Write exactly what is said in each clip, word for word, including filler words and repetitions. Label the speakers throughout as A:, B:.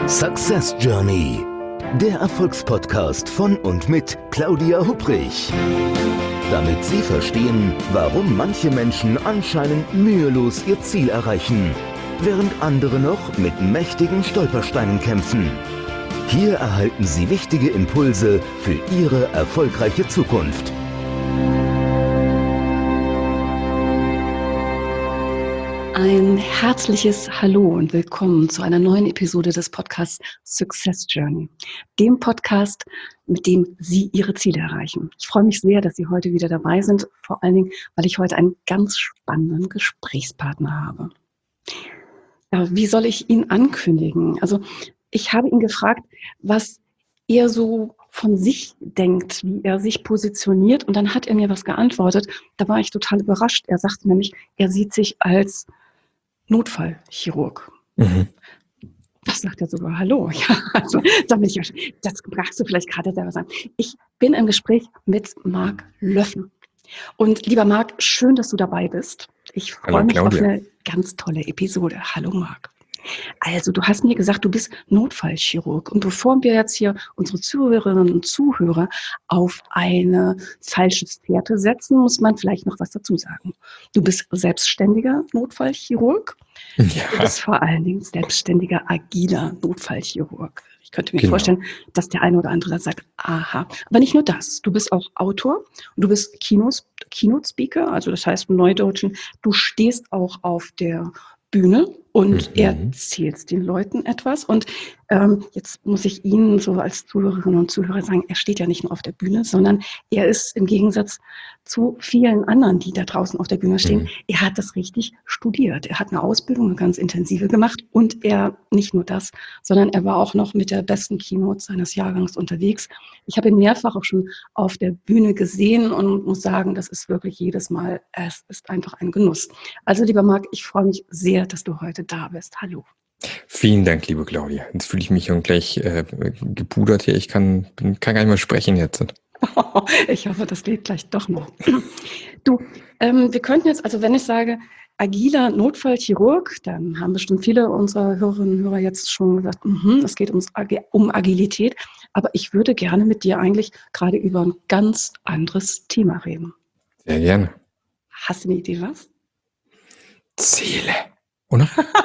A: Success Journey, der Erfolgspodcast von und mit Claudia Hupprich. Damit Sie verstehen, warum manche Menschen anscheinend mühelos ihr Ziel erreichen, während andere noch mit mächtigen Stolpersteinen kämpfen. Hier erhalten Sie wichtige Impulse für Ihre erfolgreiche Zukunft.
B: Ein herzliches Hallo und willkommen zu einer neuen Episode des Podcasts Success Journey, dem Podcast, mit dem Sie Ihre Ziele erreichen. Ich freue mich sehr, dass Sie heute wieder dabei sind, vor allen Dingen, weil ich heute einen ganz spannenden Gesprächspartner habe. Ja, wie soll ich ihn ankündigen? Also ich habe ihn gefragt, was er so von sich denkt, wie er sich positioniert, und dann hat er mir was geantwortet. Da war ich total überrascht. Er sagte nämlich, er sieht sich als Notfallchirurg. Mhm. Das sagt er sogar. Hallo. Ja, also, da bin ich ja, das magst du vielleicht gerade selber sagen. Ich bin im Gespräch mit Marc Löffen. Und lieber Marc, schön, dass du dabei bist. Ich freue mich auf eine ganz tolle Episode. Hallo Marc. Also, du hast mir gesagt, du bist Notfallchirurg. Und bevor wir jetzt hier unsere Zuhörerinnen und Zuhörer auf eine falsche Fährte setzen, muss man vielleicht noch was dazu sagen. Du bist selbstständiger Notfallchirurg. Ja. Du bist vor allen Dingen selbstständiger, agiler Notfallchirurg. Ich könnte mir genau. vorstellen, dass der eine oder andere dann sagt, aha. Aber nicht nur das. Du bist auch Autor. Du bist Kinos, Keynote-Speaker. Also das heißt im Neudeutschen, du stehst auch auf der Bühne und mhm. erzählst den Leuten etwas. Und ähm, jetzt muss ich Ihnen so als Zuhörerinnen und Zuhörer sagen, er steht ja nicht nur auf der Bühne, sondern er ist im Gegensatz zu vielen anderen, die da draußen auf der Bühne stehen, mhm. er hat das richtig studiert. Er hat eine Ausbildung, eine ganz intensive gemacht, und er nicht nur das, sondern er war auch noch mit der besten Keynote seines Jahrgangs unterwegs. Ich habe ihn mehrfach auch schon auf der Bühne gesehen und muss sagen, das ist wirklich jedes Mal, es ist einfach ein Genuss. Also lieber Marc, ich freue mich sehr, dass du heute da bist. Hallo.
C: Vielen Dank, liebe Claudia. Jetzt fühle ich mich schon gleich äh, gepudert hier. Ich kann, bin, kann gar nicht mehr sprechen jetzt.
B: Oh, ich hoffe, das geht gleich doch noch. Du, ähm, wir könnten jetzt, also wenn ich sage, agiler Notfallchirurg, dann haben bestimmt viele unserer Hörerinnen und Hörer jetzt schon gesagt, mm-hmm, es geht ums, um Agilität. Aber ich würde gerne mit dir eigentlich gerade über ein ganz anderes Thema reden.
C: Sehr gerne.
B: Hast du eine Idee, was?
C: Ziele. Oder?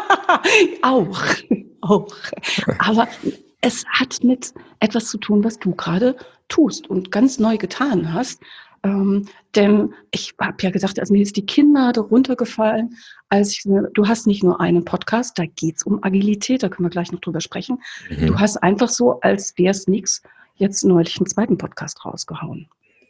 B: auch, auch. Aber es hat mit etwas zu tun, was du gerade tust und ganz neu getan hast. Ähm, denn ich habe ja gesagt, also mir ist die Kinnlade runtergefallen, als ich, du hast nicht nur einen Podcast, da geht es um Agilität, da können wir gleich noch drüber sprechen. Mhm. Du hast einfach so, als wäre es nichts, jetzt neulich einen zweiten Podcast rausgehauen.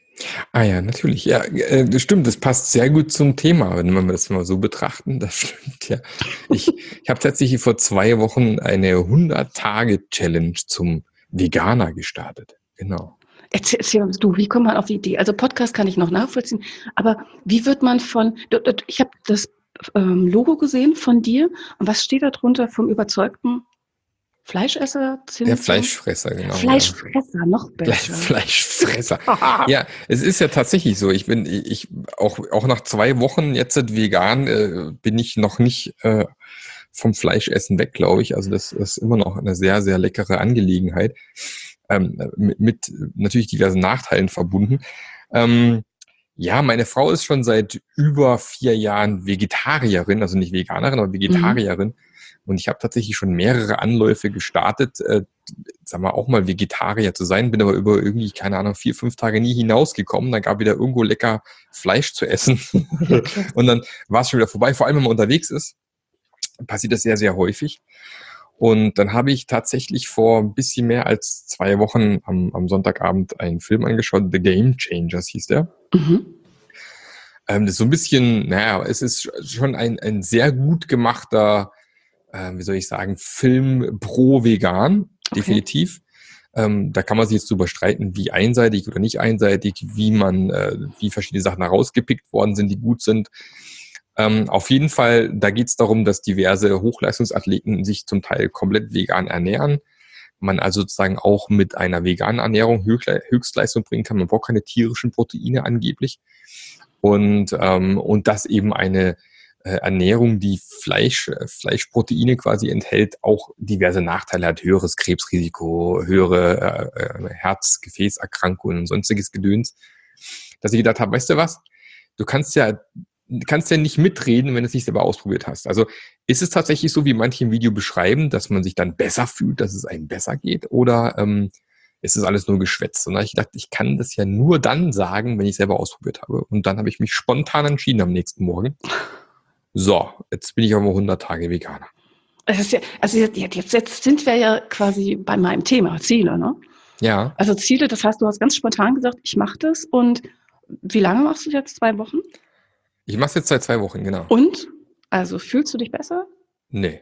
C: Ah ja, natürlich. Ja, äh, das stimmt. Das passt sehr gut zum Thema, wenn wir das mal so betrachten. Das stimmt, ja. Ich, ich habe tatsächlich vor zwei Wochen eine hundert-Tage-Challenge zum Veganer gestartet. Genau.
B: Erzähl, erzähl uns du, wie kommt man auf die Idee? Also Podcast kann ich noch nachvollziehen, aber wie wird man von, ich habe das ähm, Logo gesehen von dir, und was steht da drunter? Vom überzeugten Fleischesser?
C: Der Fleischfresser, genau.
B: Fleischfresser, ja. Noch besser.
C: Fleischfresser. Ja, es ist ja tatsächlich so. Ich bin, ich auch auch nach zwei Wochen jetzt vegan äh, bin ich noch nicht äh, vom Fleischessen weg, glaube ich. Also das ist immer noch eine sehr, sehr leckere Angelegenheit. Ähm, mit, mit natürlich diversen Nachteilen verbunden. Ähm, ja, meine Frau ist schon seit über vier Jahren Vegetarierin, also nicht Veganerin, aber Vegetarierin. Mhm. Und ich habe tatsächlich schon mehrere Anläufe gestartet, äh, sagen wir auch mal Vegetarier zu sein, bin aber über irgendwie, keine Ahnung, vier, fünf Tage nie hinausgekommen. Dann gab wieder irgendwo lecker Fleisch zu essen. Und dann war es schon wieder vorbei. Vor allem, wenn man unterwegs ist, passiert das sehr, sehr häufig. Und dann habe ich tatsächlich vor ein bisschen mehr als zwei Wochen am, am Sonntagabend einen Film angeschaut, The Game Changers hieß der. Mhm. Ähm, das ist so ein bisschen, naja, es ist schon ein, ein sehr gut gemachter, äh, wie soll ich sagen, Film pro Vegan, okay. Definitiv. Ähm, da kann man sich jetzt drüber streiten, wie einseitig oder nicht einseitig, wie man, äh, wie verschiedene Sachen herausgepickt worden sind, die gut sind. Ähm, auf jeden Fall, da geht es darum, dass diverse Hochleistungsathleten sich zum Teil komplett vegan ernähren. Man also sozusagen auch mit einer veganen Ernährung Höchstleistung bringen kann. Man braucht keine tierischen Proteine angeblich. Und, ähm, und das eben eine äh, Ernährung, die Fleisch, äh, Fleischproteine quasi enthält, auch diverse Nachteile hat, höheres Krebsrisiko, höhere äh, äh, Herz-Gefäßerkrankungen und sonstiges Gedöns, dass ich gedacht habe, weißt du was, du kannst ja kannst ja nicht mitreden, wenn du es nicht selber ausprobiert hast. Also ist es tatsächlich so, wie manche im Video beschreiben, dass man sich dann besser fühlt, dass es einem besser geht, oder ähm, ist es alles nur Geschwätz? Und da habe ich gedacht, ich kann das ja nur dann sagen, wenn ich selber ausprobiert habe. Und dann habe ich mich spontan entschieden am nächsten Morgen. So, jetzt bin ich aber hundert Tage Veganer.
B: Es ist ja, also jetzt, jetzt, jetzt sind wir ja quasi bei meinem Thema, Ziele, ne?
C: Ja.
B: Also Ziele, das heißt, du hast ganz spontan gesagt, ich mache das. Und wie lange machst du jetzt? Zwei Wochen?
C: Ich mache es jetzt seit zwei Wochen, genau.
B: Und? Also fühlst du dich besser?
C: Nee.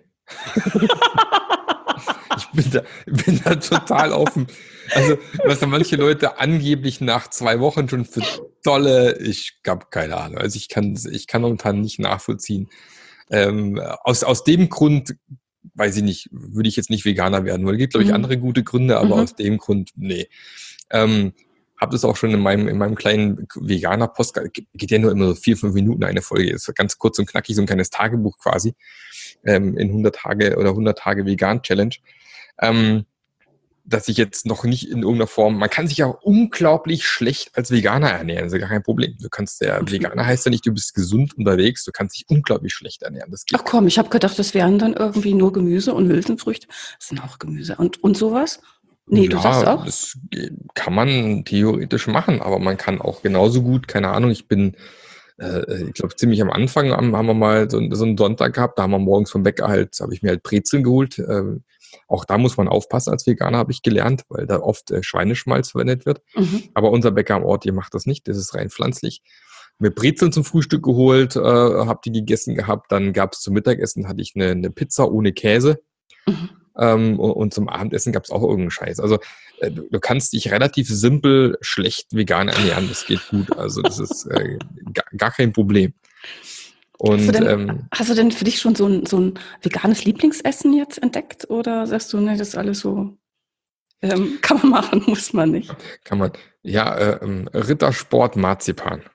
C: Ich bin da, bin da total offen. Also, was da manche Leute angeblich nach zwei Wochen schon für tolle, ich habe keine Ahnung. Also ich kann, ich kann momentan nicht nachvollziehen. Ähm, aus, aus dem Grund, weiß ich nicht, würde ich jetzt nicht Veganer werden, weil es gibt, glaube ich,
B: Mhm.
C: andere gute Gründe, aber
B: Mhm.
C: aus dem Grund, nee. Ähm, habe das auch schon in meinem, in meinem kleinen Veganer-Podcast, geht ja nur immer so vier, fünf Minuten eine Folge, ist ganz kurz und knackig, so ein kleines Tagebuch quasi, ähm, in hundert Tage oder hundert Tage Vegan-Challenge, ähm, dass ich jetzt noch nicht in irgendeiner Form, man kann sich auch unglaublich schlecht als Veganer ernähren, das ist ja gar kein Problem. Du kannst, der Veganer heißt ja nicht, du bist gesund unterwegs, du kannst dich unglaublich schlecht ernähren, das geht.
B: Ach komm, ich habe gedacht, das wären dann irgendwie nur Gemüse und Hülsenfrüchte. Das sind auch Gemüse. Und, und sowas? Nee, du
C: Ja,
B: sagst auch?
C: das kann man theoretisch machen, aber man kann auch genauso gut, keine Ahnung, ich bin, äh, ich glaube, ziemlich am Anfang haben, haben wir mal so, so einen Sonntag gehabt, da haben wir morgens vom Bäcker halt, habe ich mir halt Brezeln geholt. Ähm, auch da muss man aufpassen als Veganer, habe ich gelernt, weil da oft äh, Schweineschmalz verwendet wird.
B: Mhm.
C: Aber unser Bäcker am Ort, ihr macht das nicht, das ist rein pflanzlich. Mir Brezeln zum Frühstück geholt, äh, habe die gegessen gehabt, dann gab es zum Mittagessen, hatte ich eine, eine Pizza ohne Käse.
B: Mhm.
C: Ähm, und, und zum Abendessen gab es auch irgendeinen Scheiß. Also äh, du, du kannst dich relativ simpel schlecht vegan ernähren, das geht gut. Also das ist äh, gar, gar kein Problem. Und
B: Hast du, denn,
C: ähm,
B: hast du denn für dich schon so ein, so ein veganes Lieblingsessen jetzt entdeckt? Oder sagst du, nee, das ist alles so, ähm, kann man machen, muss man nicht?
C: kann man, ja, äh, ähm, Rittersport Marzipan.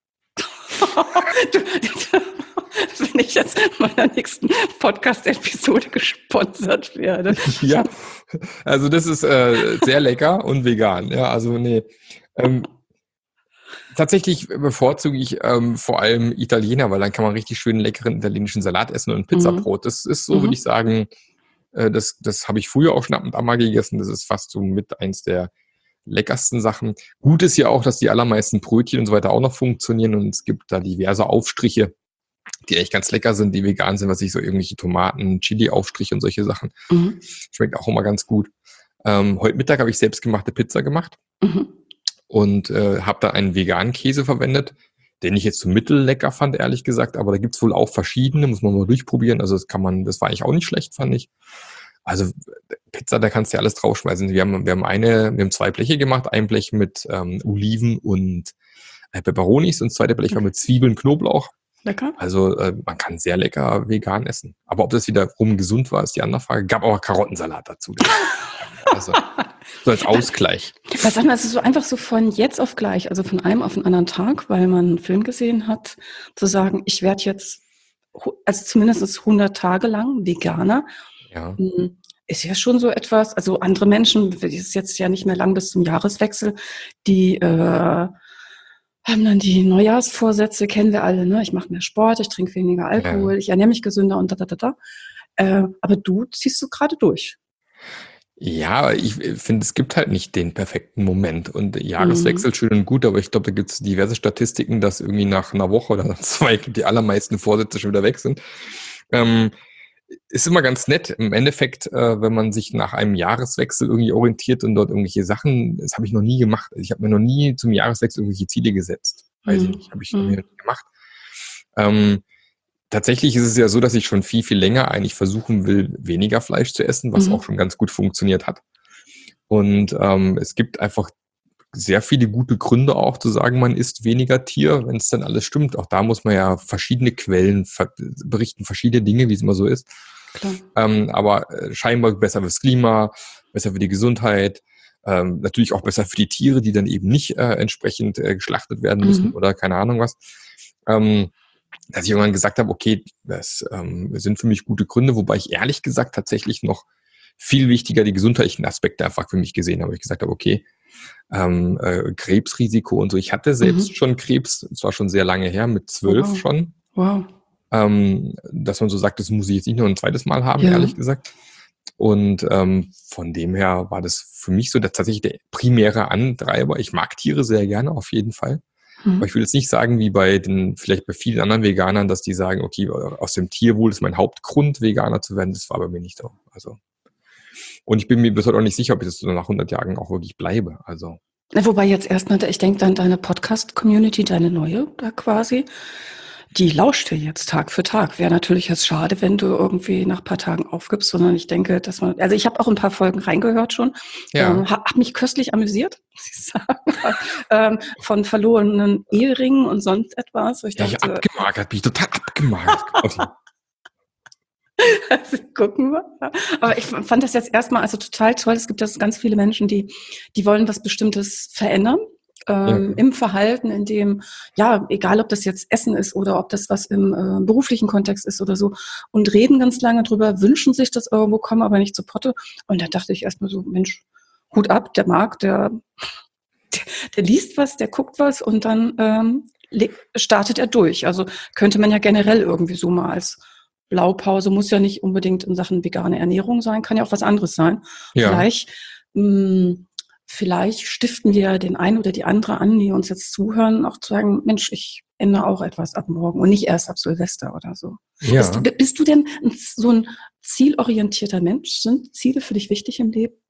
B: du, wenn ich jetzt in meiner nächsten Podcast-Episode gesponsert werde.
C: Ja, also das ist äh, sehr lecker und vegan. Ja, also nee. Ähm, tatsächlich bevorzuge ich ähm, vor allem Italiener, weil dann kann man richtig schön leckeren italienischen Salat essen und Pizzabrot. Das ist so,
B: Mhm.
C: würde ich sagen, äh, das, das habe ich früher auch schon ab und an mal gegessen. Das ist fast so mit eins der leckersten Sachen. Gut ist ja auch, dass die allermeisten Brötchen und so weiter auch noch funktionieren und es gibt da diverse Aufstriche, die echt ganz lecker sind, die vegan sind, was ich so irgendwelche Tomaten, Chili-Aufstriche und solche Sachen.
B: Mhm.
C: Schmeckt auch immer ganz gut. Ähm, heute Mittag habe ich selbstgemachte Pizza gemacht
B: Mhm.
C: und äh, habe da einen veganen Käse verwendet, den ich jetzt so mittellecker fand, ehrlich gesagt, aber da gibt's wohl auch verschiedene, muss man mal durchprobieren. Also das kann man, das war eigentlich auch nicht schlecht, fand ich. Also Pizza, da kannst du ja alles draufschmeißen. Wir haben, wir haben eine, wir haben zwei Bleche gemacht, ein Blech mit ähm, Oliven und äh, Peperonis und das zweite Blech war mit Zwiebeln, Knoblauch.
B: Lecker?
C: Also äh, man kann sehr lecker vegan essen. Aber ob das wiederum gesund war, ist die andere Frage. Gab auch Karottensalat dazu. Also so als Ausgleich.
B: Was sagen wir, also so einfach so von jetzt auf gleich, also von einem auf den anderen Tag, weil man einen Film gesehen hat, zu sagen, ich werde jetzt, hu- also zumindest hundert Tage lang Veganer,
C: Ja.
B: hm, ist ja schon so etwas, also andere Menschen, es ist jetzt ja nicht mehr lang bis zum Jahreswechsel, die äh, haben dann die Neujahrsvorsätze, kennen wir alle, ne? Ich mache mehr Sport, ich trinke weniger Alkohol,
C: Ja.
B: ich ernähre mich gesünder und da, da, da, da. Äh, aber du ziehst du gerade durch.
C: Ja, ich finde, es gibt halt nicht den perfekten Moment. Und Jahreswechsel schön und gut, aber ich glaube, da gibt es diverse Statistiken, dass irgendwie nach einer Woche oder nach zwei die allermeisten Vorsätze schon wieder weg sind. Ähm, ist immer ganz nett. Im Endeffekt, äh, wenn man sich nach einem Jahreswechsel irgendwie orientiert und dort irgendwelche Sachen, das habe ich noch nie gemacht. Ich habe mir noch nie zum Jahreswechsel irgendwelche Ziele gesetzt. Weiß ich
B: Mhm.
C: nicht, habe ich noch nie gemacht. Ähm, Tatsächlich ist es ja so, dass ich schon viel, viel länger eigentlich versuchen will, weniger Fleisch zu essen, was
B: Mhm.
C: auch schon ganz gut funktioniert hat. Und ähm, es gibt einfach sehr viele gute Gründe auch zu sagen, man isst weniger Tier, wenn es dann alles stimmt. Auch da muss man ja verschiedene Quellen ver- berichten, verschiedene Dinge, wie es immer so ist.
B: Klar.
C: Ähm, aber äh, scheinbar besser fürs Klima, besser für die Gesundheit, ähm, natürlich auch besser für die Tiere, die dann eben nicht äh, entsprechend äh, geschlachtet werden müssen
B: Mhm.
C: oder keine Ahnung was. Ähm, dass ich irgendwann gesagt habe, okay, das ähm, sind für mich gute Gründe, wobei ich ehrlich gesagt tatsächlich noch viel wichtiger die gesundheitlichen Aspekte einfach für mich gesehen habe. Ich gesagt habe, okay, ähm, äh, Krebsrisiko und so. Ich hatte selbst
B: Mhm.
C: schon Krebs, zwar schon sehr lange her, mit zwölf
B: Wow.
C: schon.
B: Wow.
C: Ähm, dass man so sagt, das muss ich jetzt nicht nur ein zweites Mal haben,
B: Ja.
C: ehrlich gesagt. Und ähm, von dem her war das für mich so der, tatsächlich der primäre Antreiber. Ich mag Tiere sehr gerne, auf jeden Fall.
B: Mhm.
C: Aber ich will jetzt nicht sagen, wie bei den, vielleicht bei vielen anderen Veganern, dass die sagen, okay, aus dem Tierwohl ist mein Hauptgrund, Veganer zu werden. Das war bei mir nicht so. Also, und ich bin mir bis heute auch nicht sicher, ob ich das so nach hundert Jahren auch wirklich bleibe. Also.
B: Wobei jetzt erstmal, ich denke dann deine Podcast-Community, deine neue da quasi, die lauscht dir jetzt Tag für Tag. Wäre natürlich jetzt schade, wenn du irgendwie nach ein paar Tagen aufgibst, sondern ich denke, dass man, also ich habe auch ein paar Folgen reingehört schon,
C: Ja.
B: ähm, habe mich köstlich amüsiert, muss ich sagen, ähm, von verlorenen Eheringen und sonst etwas. Ich
C: ja, ich
B: dachte,
C: abgemagert, bin ich total abgemagert.
B: also gucken wir. Aber ich fand das jetzt erstmal also total toll. Es gibt jetzt ganz viele Menschen, die, die wollen was Bestimmtes verändern. Ähm,
C: Ja.
B: im Verhalten, in dem, ja, egal ob das jetzt Essen ist oder ob das was im äh, beruflichen Kontext ist oder so, und reden ganz lange drüber, wünschen sich das irgendwo, kommen aber nicht zu Potte. Und da dachte ich erstmal so, Mensch, Hut ab, der Marc, der, der, der liest was, der guckt was und dann ähm, le- startet er durch. Also könnte man ja generell irgendwie so mal als Blaupause, muss ja nicht unbedingt in Sachen vegane Ernährung sein, kann ja auch was anderes sein.
C: Ja.
B: Vielleicht, mh, vielleicht stiften wir den einen oder die andere an, die uns jetzt zuhören, auch zu sagen, Mensch, ich ändere auch etwas ab morgen und nicht erst ab Silvester oder so.
C: Ja.
B: Bist du, bist du denn ein, so ein zielorientierter Mensch? Sind Ziele für dich wichtig im Leben?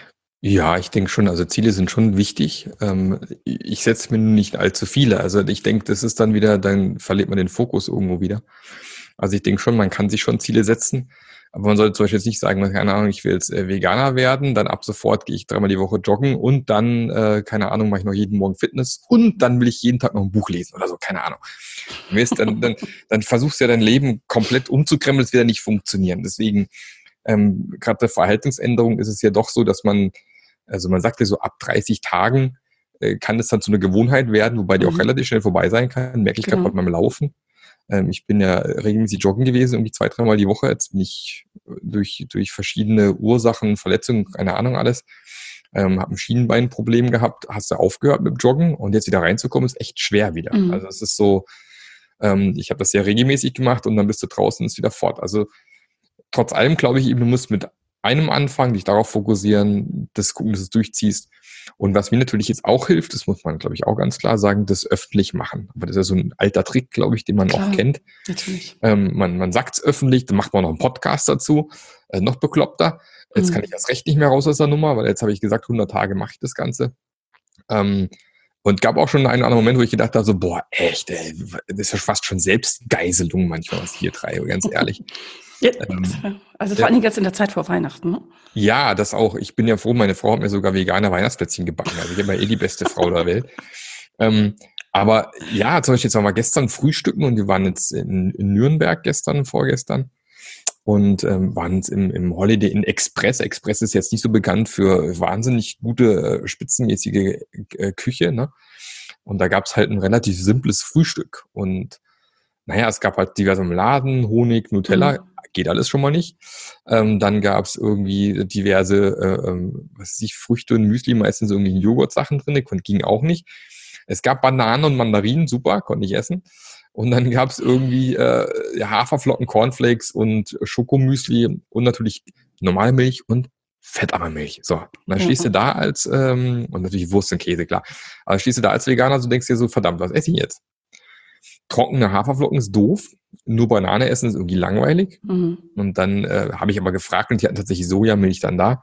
C: Ja, ich denke schon, also Ziele sind schon wichtig. Ähm, ich setze mir nicht allzu viele. Also ich denke, das ist dann wieder, dann verliert man den Fokus irgendwo wieder. Also ich denke schon, man kann sich schon Ziele setzen, aber man sollte zum Beispiel jetzt nicht sagen, keine Ahnung, ich will jetzt äh, Veganer werden, dann ab sofort gehe ich dreimal die Woche joggen und dann, äh, keine Ahnung, mache ich noch jeden Morgen Fitness und dann will ich jeden Tag noch ein Buch lesen oder so, keine Ahnung. Dann, dann, dann versuchst du ja dein Leben komplett umzukrempeln, das wird ja nicht funktionieren. Deswegen, ähm, gerade der Verhaltensänderung ist es ja doch so, dass man, also man sagt ja so, ab dreißig Tagen äh, kann es dann zu einer Gewohnheit werden, wobei die auch
B: Mhm.
C: relativ schnell vorbei sein kann. Merke ich
B: Genau.
C: gerade bei meinem Laufen. Ähm, ich bin ja regelmäßig joggen gewesen, irgendwie zwei, dreimal die Woche. Jetzt bin ich durch, durch verschiedene Ursachen, Verletzungen, keine Ahnung alles, ähm, habe ein Schienenbeinproblem gehabt, hast du aufgehört mit dem Joggen und jetzt wieder reinzukommen, ist echt schwer wieder.
B: Mhm.
C: Also es ist so, ähm, ich habe das sehr regelmäßig gemacht und dann bist du draußen und ist wieder fort. Also trotz allem glaube ich eben, du musst mit einem anfangen, dich darauf fokussieren, das gucken, dass du es durchziehst. Und was mir natürlich jetzt auch hilft, das muss man, glaube ich, auch ganz klar sagen, das öffentlich machen. Aber das ist ja so ein alter Trick, glaube ich, den man
B: Klar.
C: auch kennt.
B: Natürlich.
C: Ähm, man man sagt es öffentlich, dann macht man noch einen Podcast dazu, äh, noch bekloppter. Jetzt
B: Mhm.
C: kann ich erst recht nicht mehr raus aus der Nummer, weil jetzt habe ich gesagt, hundert Tage mache ich das Ganze. Ähm, und gab auch schon einen oder anderen Moment, wo ich gedacht habe, so, boah, echt, ey, das ist ja fast schon Selbstgeiselung manchmal, was ich hier treibe, ganz ehrlich.
B: Ja,
C: Ähm,
B: also vor
C: ja.
B: allen Dingen jetzt in der Zeit vor Weihnachten, ne?
C: Ja, das auch. Ich bin ja froh, meine Frau hat mir sogar vegane Weihnachtsplätzchen gebacken. Also ich bin ja eh die beste Frau der Welt. Ähm, aber ja, zum Beispiel jetzt waren wir gestern frühstücken und wir waren jetzt in, in Nürnberg gestern, vorgestern und ähm, waren jetzt im, im Holiday Inn Express. Express ist jetzt nicht so bekannt für wahnsinnig gute, äh, spitzenmäßige äh, Küche, ne? Und da gab's halt ein relativ simples Frühstück. Und naja, es gab halt diverse Marmeladen, Honig, Nutella,
B: Mhm.
C: geht alles schon mal nicht. Ähm, dann gab's irgendwie diverse, äh, ähm, was weiß ich, Früchte und Müsli, meistens irgendwie Joghurt-Sachen drin, kon- ging auch nicht. Es gab Bananen und Mandarinen, super, konnte ich essen. Und dann gab's irgendwie äh, ja, Haferflocken, Cornflakes und Schokomüsli und natürlich normale Milch und fettarme Milch. So, und dann
B: Ja.
C: stehst du da als, ähm, und natürlich Wurst und Käse, klar. Aber stehst du da als Veganer, so denkst dir so, verdammt, was esse ich jetzt? Trockene Haferflocken ist doof, nur Banane essen ist irgendwie langweilig.
B: Mhm.
C: Und dann äh, habe ich aber gefragt und die hatten tatsächlich Sojamilch dann da.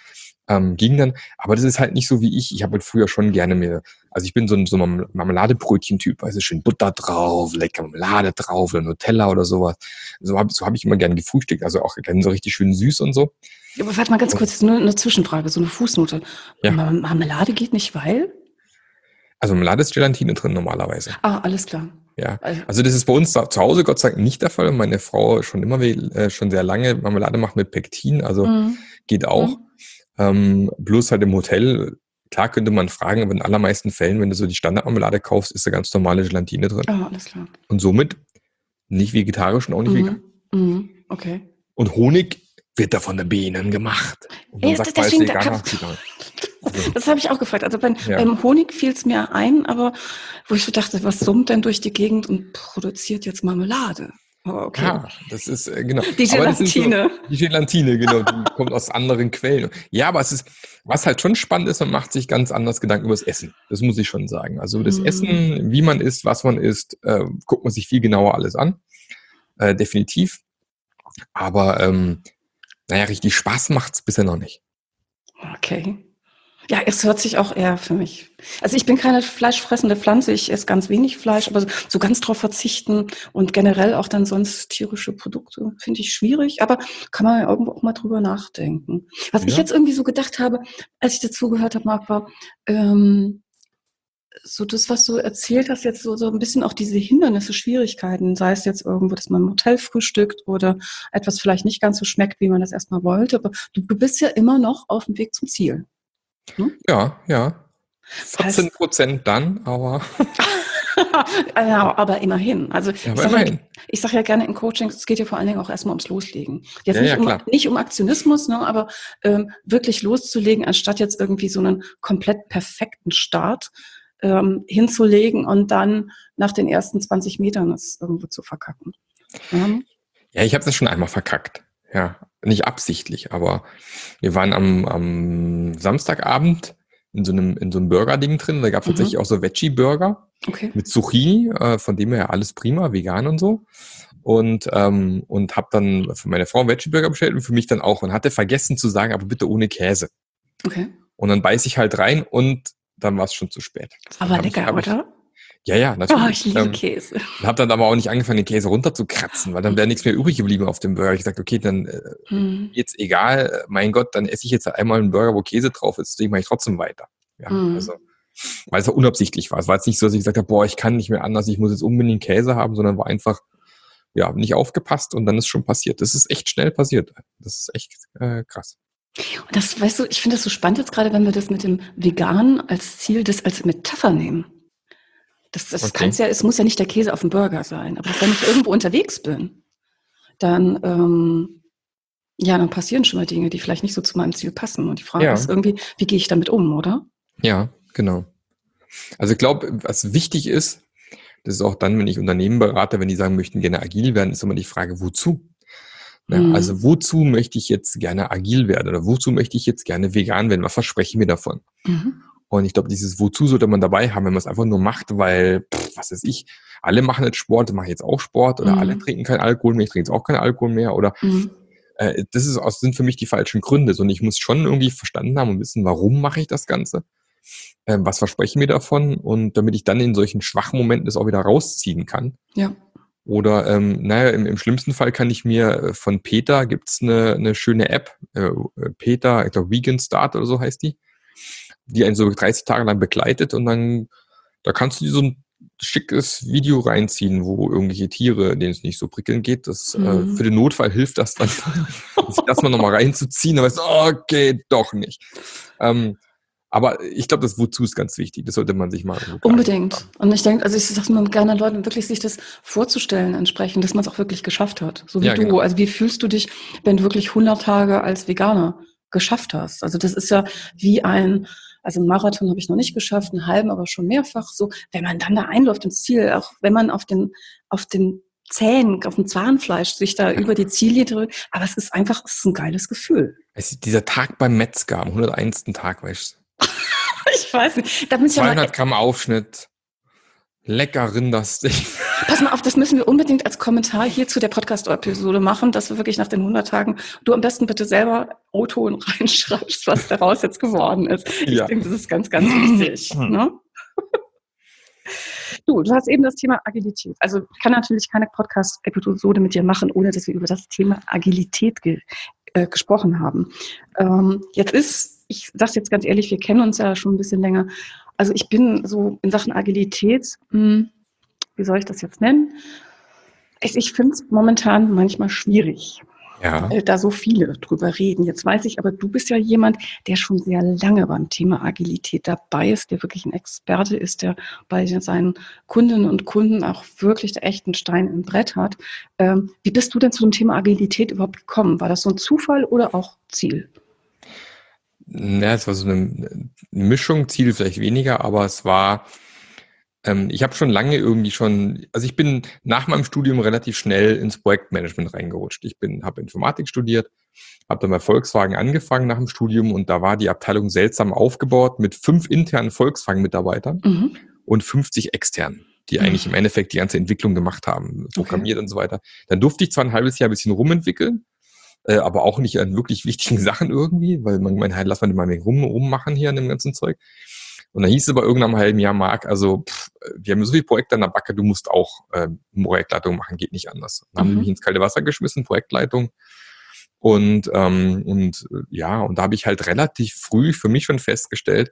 C: Ähm, ging dann, aber das ist halt nicht so wie ich. Ich habe halt früher schon gerne mir, also ich bin so ein, so ein Marmeladebrötchen-Typ, also schön Butter drauf, lecker Marmelade drauf oder Nutella oder sowas. So habe so hab ich immer gerne gefrühstückt, also auch gerne so richtig schön süß und so.
B: Ja, aber warte mal ganz kurz, nur eine Zwischenfrage, so eine Fußnote.
C: Ja.
B: Mar- Marmelade geht nicht, weil?
C: Also Marmelade ist Gelatine drin normalerweise.
B: Ah, alles klar.
C: Ja,
B: Also,
C: also das ist bei uns da, zu Hause Gott sei Dank nicht der Fall. Meine Frau schon immer, äh, schon sehr lange Marmelade macht mit Pektin, also
B: mhm.
C: geht auch.
B: Mhm.
C: Ähm, bloß halt im Hotel, klar könnte man fragen, aber in allermeisten Fällen, wenn du so die Standardmarmelade kaufst, ist da ganz normale Gelatine drin.
B: Ah, alles klar.
C: Und somit nicht vegetarisch und auch nicht
B: Mhm.
C: vegan.
B: Mhm. Okay.
C: Und Honig wird da von den Bienen gemacht. Und dann
B: Ja,
C: sagt man als
B: deswegen, da
C: Veganer,
B: hab-
C: Veganer. Also,
B: Das habe ich auch gefragt. Also beim,
C: ja.
B: beim Honig fiel es mir ein, aber wo ich so dachte, was summt denn durch die Gegend und produziert jetzt Marmelade? Aber okay.
C: Ja, das ist, äh, genau.
B: Die
C: Aber das ist so,
B: Gelatine.
C: die Gelatine, genau, die kommt aus anderen Quellen. Ja, aber es ist, was halt schon spannend ist, man macht sich ganz anders Gedanken über das Essen. Das muss ich schon sagen. Also das
B: Mhm.
C: Essen, wie man isst, was man isst, äh, guckt man sich viel genauer alles an. Äh, definitiv. Aber, ähm, naja, richtig Spaß macht's bisher noch nicht.
B: Okay. Ja, es hört sich auch eher für mich. Also ich bin keine fleischfressende Pflanze, ich esse ganz wenig Fleisch, aber so, so ganz drauf verzichten und generell auch dann sonst tierische Produkte finde ich schwierig, aber kann man ja irgendwo auch mal drüber nachdenken. Was ich
C: Ja.
B: jetzt irgendwie so gedacht habe, als ich dazu gehört habe, Marc, war, ähm, so das, was du erzählt hast, jetzt so, so ein bisschen auch diese Hindernisse, Schwierigkeiten, sei es jetzt irgendwo, dass man im Hotel frühstückt oder etwas vielleicht nicht ganz so schmeckt, wie man das erstmal wollte, aber du, du bist ja immer noch auf dem Weg zum Ziel.
C: Ja, ja. vierzehn Prozent dann, aber
B: Ja, aber immerhin. Also
C: ja,
B: ich
C: aber
B: sage ja,
C: immerhin.
B: ich sag ja gerne in Coachings, es geht ja vor allen Dingen auch erstmal ums Loslegen. Jetzt
C: Ja,
B: nicht,
C: ja,
B: um,
C: klar.
B: nicht um Aktionismus, ne, aber ähm, wirklich loszulegen, anstatt jetzt irgendwie so einen komplett perfekten Start ähm, hinzulegen und dann nach den ersten zwanzig Metern es irgendwo zu verkacken. Ja.
C: Ja, ich habe das schon einmal verkackt. Ja, nicht absichtlich, aber wir waren am, am Samstagabend in so einem, in so einem Burger-Ding drin. Da gab es
B: Mhm.
C: tatsächlich auch so Veggie-Burger
B: Okay.
C: mit Zucchini, äh, von dem her alles prima, vegan und so. Und, ähm, und habe dann für meine Frau einen Veggie-Burger bestellt und für mich dann auch und hatte vergessen zu sagen, aber bitte ohne Käse.
B: Okay.
C: Und dann beiß ich halt rein und dann war es schon zu spät. Dann
B: Aber
C: hab ich-
B: lecker,
C: hab ich,
B: oder?
C: Ja, ja,
B: Oh,
C: natürlich.
B: ich liebe
C: ähm,
B: Käse.
C: habe dann aber auch nicht angefangen, den Käse runterzukratzen, weil dann wäre nichts mehr übrig geblieben auf dem Burger. Ich gesagt, okay, dann äh,
B: Hm.
C: jetzt egal, äh, mein Gott, dann esse ich jetzt einmal einen Burger, wo Käse drauf ist, den mache ich trotzdem weiter. Ja,
B: Hm.
C: also, weil es ja unabsichtlich war. Es war jetzt nicht so, dass ich gesagt habe, boah, ich kann nicht mehr anders, ich muss jetzt unbedingt Käse haben, sondern war einfach, ja, nicht aufgepasst und dann ist schon passiert. Das ist echt schnell passiert. Das ist echt äh, krass.
B: Und das, weißt du, ich finde das so spannend jetzt gerade, wenn wir das mit dem Veganen als Ziel, das als Metapher nehmen. Das, das
C: Okay.
B: kann's ja, es muss ja nicht der Käse auf dem Burger sein, aber wenn ich irgendwo unterwegs bin, dann, ähm, ja, dann passieren schon mal Dinge, die vielleicht nicht so zu meinem Ziel passen. Und die Frage
C: Ja.
B: ist irgendwie, wie gehe ich damit um, oder?
C: Ja, genau. Also ich glaube, was wichtig ist, das ist auch dann, wenn ich Unternehmen berate, wenn die sagen, möchten gerne agil werden, ist immer die Frage, wozu? Ja,
B: Mhm.
C: also wozu möchte ich jetzt gerne agil werden oder wozu möchte ich jetzt gerne vegan werden? Was verspreche ich mir davon?
B: Mhm.
C: Und ich glaube, dieses Wozu sollte man dabei haben, wenn man es einfach nur macht, weil, pff, was weiß ich, alle machen jetzt Sport, mache ich jetzt auch Sport oder
B: Mhm.
C: alle trinken keinen Alkohol mehr, ich trinke jetzt auch keinen Alkohol mehr oder
B: Mhm.
C: äh, das ist, das sind für mich die falschen Gründe, sondern ich muss schon irgendwie verstanden haben und wissen, warum mache ich das Ganze? Ähm, was verspreche ich mir davon? Und damit ich dann in solchen schwachen Momenten das auch wieder rausziehen kann.
B: Ja.
C: Oder, ähm, naja, im, im schlimmsten Fall kann ich mir äh, von Peter gibt's eine, eine schöne App, äh, Peter, ich glaube Vegan Start oder so heißt die, die einen so dreißig Tage lang begleitet und dann, da kannst du dir so ein schickes Video reinziehen, wo irgendwelche Tiere, denen es nicht so prickeln geht. Das,
B: Mhm.
C: äh, für den Notfall hilft das dann, sich das mal nochmal reinzuziehen, dann weißt du, okay, doch nicht. Ähm, aber ich glaube, das Wozu ist ganz wichtig. Das sollte man sich mal irgendwo klar
B: Unbedingt.
C: machen.
B: Und ich denke, also ich sage immer gerne Leuten, wirklich sich das vorzustellen entsprechend, dass man es auch wirklich geschafft hat. So wie
C: Ja,
B: du.
C: genau.
B: Also wie fühlst du dich, wenn du wirklich hundert Tage als Veganer geschafft hast? Also das ist ja wie ein, also einen Marathon habe ich noch nicht geschafft, einen halben aber schon mehrfach. So, wenn man dann da einläuft ins Ziel, auch wenn man auf den, auf den Zähnen, auf dem Zahnfleisch sich da über die Ziellinie drückt. Aber es ist einfach, es ist ein geiles Gefühl.
C: Es ist dieser Tag beim Metzger am hunderteinsten Tag, weißt du.
B: Ich weiß nicht. Da bin ich ja mal,
C: zweihundert Gramm Aufschnitt, lecker Rindersteak.
B: pass mal auf, das müssen wir unbedingt als Kommentar hier zu der Podcast-Episode machen, dass wir wirklich nach den hundert Tagen, du am besten bitte selber O-Ton reinschreibst, was daraus jetzt geworden ist. Ich
C: Ja.
B: denke, das ist ganz, ganz wichtig. Ne? Du, du hast eben das Thema Agilität. Also ich kann natürlich keine Podcast-Episode mit dir machen, ohne dass wir über das Thema Agilität ge äh, gesprochen haben. Ähm, jetzt ist, ich sage jetzt ganz ehrlich, wir kennen uns ja schon ein bisschen länger. Also ich bin so in Sachen Agilität, mh, wie soll ich das jetzt nennen? Ich, ich finde es momentan manchmal schwierig.
C: Ja.
B: weil da so viele drüber reden. Jetzt weiß ich aber, du bist ja jemand, der schon sehr lange beim Thema Agilität dabei ist, der wirklich ein Experte ist, der bei seinen Kundinnen und Kunden auch wirklich der echten Stein im Brett hat. Ähm, wie bist du denn zu dem Thema Agilität überhaupt gekommen? War das so ein Zufall oder auch Ziel?
C: Ja, es war so eine Mischung, Ziel vielleicht weniger, aber es war, ähm, ich habe schon lange irgendwie schon, also ich bin nach meinem Studium relativ schnell ins Projektmanagement reingerutscht. Ich bin, habe Informatik studiert, habe dann bei Volkswagen angefangen nach dem Studium und da war die Abteilung seltsam aufgebaut mit fünf internen Volkswagen-Mitarbeitern
B: Mhm.
C: und fünfzig externen, die
B: Mhm.
C: eigentlich im Endeffekt die ganze Entwicklung gemacht haben, programmiert und so weiter. Dann durfte ich zwar ein halbes Jahr ein bisschen rumentwickeln, äh, aber auch nicht an wirklich wichtigen Sachen irgendwie, weil man meint, halt, lass mal mal rum, rummachen hier an dem ganzen Zeug. Und dann hieß es aber irgendwann halben Jahr, Marc, also pff, wir haben so viele Projekte an der Backe, du musst auch äh, Projektleitung machen, geht nicht anders. Dann haben die
B: Mhm.
C: mich ins kalte Wasser geschmissen, Projektleitung. Und, ähm, und äh, ja, und da habe ich halt relativ früh für mich schon festgestellt,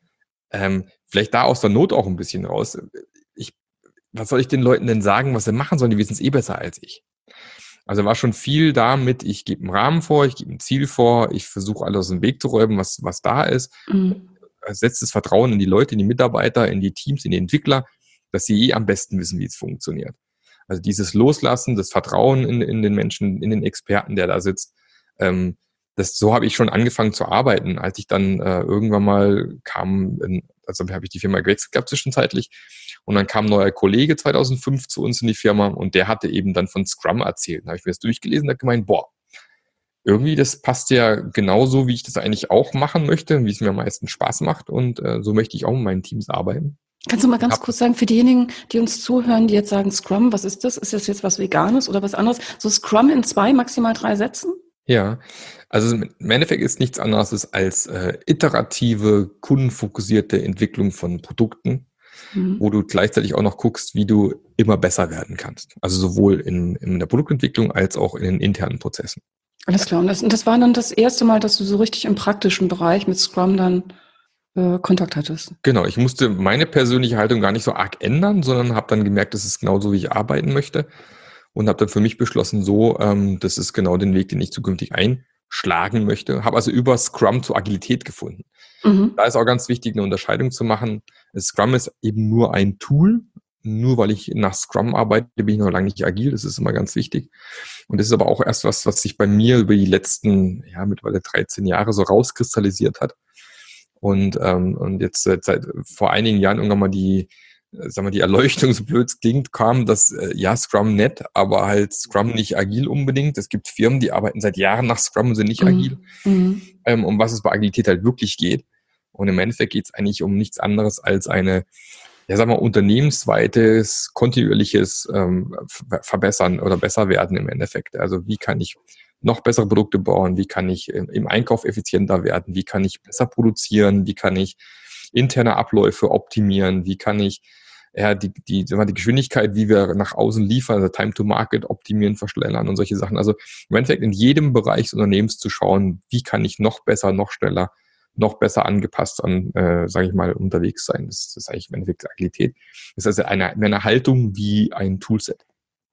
C: ähm, vielleicht da aus der Not auch ein bisschen raus. Ich, was soll ich den Leuten denn sagen, was sie machen sollen? Die wissen es eh besser als ich. Also war schon viel da mit, ich gebe einen Rahmen vor, ich gebe ein Ziel vor, ich versuche alles aus dem Weg zu räumen, was, was da ist.
B: Mhm.
C: Setzt das Vertrauen in die Leute, in die Mitarbeiter, in die Teams, in die Entwickler, dass sie eh am besten wissen, wie es funktioniert. Also dieses Loslassen, das Vertrauen in, in den Menschen, in den Experten, der da sitzt, ähm, das, so habe ich schon angefangen zu arbeiten. Als ich dann äh, irgendwann mal kam, in, also habe ich die Firma gewechselt gehabt zwischenzeitlich und dann kam ein neuer Kollege zweitausendfünf zu uns in die Firma und der hatte eben dann von Scrum erzählt. Da habe ich mir das durchgelesen und habe gemeint, boah, irgendwie das passt ja genauso, wie ich das eigentlich auch machen möchte, wie es mir am meisten Spaß macht und äh, so möchte ich auch mit meinen Teams arbeiten.
B: Kannst du mal ganz
C: Hab-
B: kurz sagen, für diejenigen, die uns zuhören, die jetzt sagen, Scrum, was ist das? Ist das jetzt was Veganes oder was anderes? So Scrum in zwei, maximal drei Sätzen?
C: Ja, also im Endeffekt ist nichts anderes als äh, iterative, kundenfokussierte Entwicklung von Produkten,
B: Mhm.
C: wo du gleichzeitig auch noch guckst, wie du immer besser werden kannst. Also sowohl in, in der Produktentwicklung als auch in den internen Prozessen.
B: Alles klar. Und das, und das war dann das erste Mal, dass du so richtig im praktischen Bereich mit Scrum dann äh, Kontakt hattest.
C: Genau, ich musste meine persönliche Haltung gar nicht so arg ändern, sondern habe dann gemerkt, das ist genauso, wie ich arbeiten möchte und habe dann für mich beschlossen, so, ähm, das ist genau den Weg, den ich zukünftig einschlagen möchte. Habe also über Scrum zur Agilität gefunden.
B: Mhm.
C: Da ist auch ganz wichtig, eine Unterscheidung zu machen. Scrum ist eben nur ein Tool. Nur weil ich nach Scrum arbeite, bin ich noch lange nicht agil. Das ist immer ganz wichtig. Und das ist aber auch erst was, was sich bei mir über die letzten, ja, mittlerweile dreizehn Jahre so rauskristallisiert hat. Und, ähm, und jetzt seit, seit vor einigen Jahren irgendwann mal die, äh, sagen wir, die Erleuchtung, so blöd es klingt, kam, dass, äh, ja, Scrum nett, aber halt Scrum nicht agil unbedingt. Es gibt Firmen, die arbeiten seit Jahren nach Scrum und sind nicht
B: Mhm.
C: agil.
B: Mhm.
C: Ähm, um was es bei Agilität halt wirklich geht. Und im Endeffekt geht es eigentlich um nichts anderes als eine, ja, sagen wir, unternehmensweites, kontinuierliches ähm, ver- Verbessern oder besser werden im Endeffekt. Also wie kann ich noch bessere Produkte bauen? Wie kann ich im, im Einkauf effizienter werden? Wie kann ich besser produzieren? Wie kann ich interne Abläufe optimieren? Wie kann ich ja, die, die, sagen wir, die Geschwindigkeit, wie wir nach außen liefern, also Time to Market optimieren, verschnellern und solche Sachen. Also im Endeffekt in jedem Bereich des Unternehmens zu schauen, wie kann ich noch besser, noch schneller, noch besser angepasst an, äh, sage ich mal, unterwegs sein. Das, das ist eigentlich im Endeffekt Agilität. Das ist also eine, eine Haltung wie ein Toolset.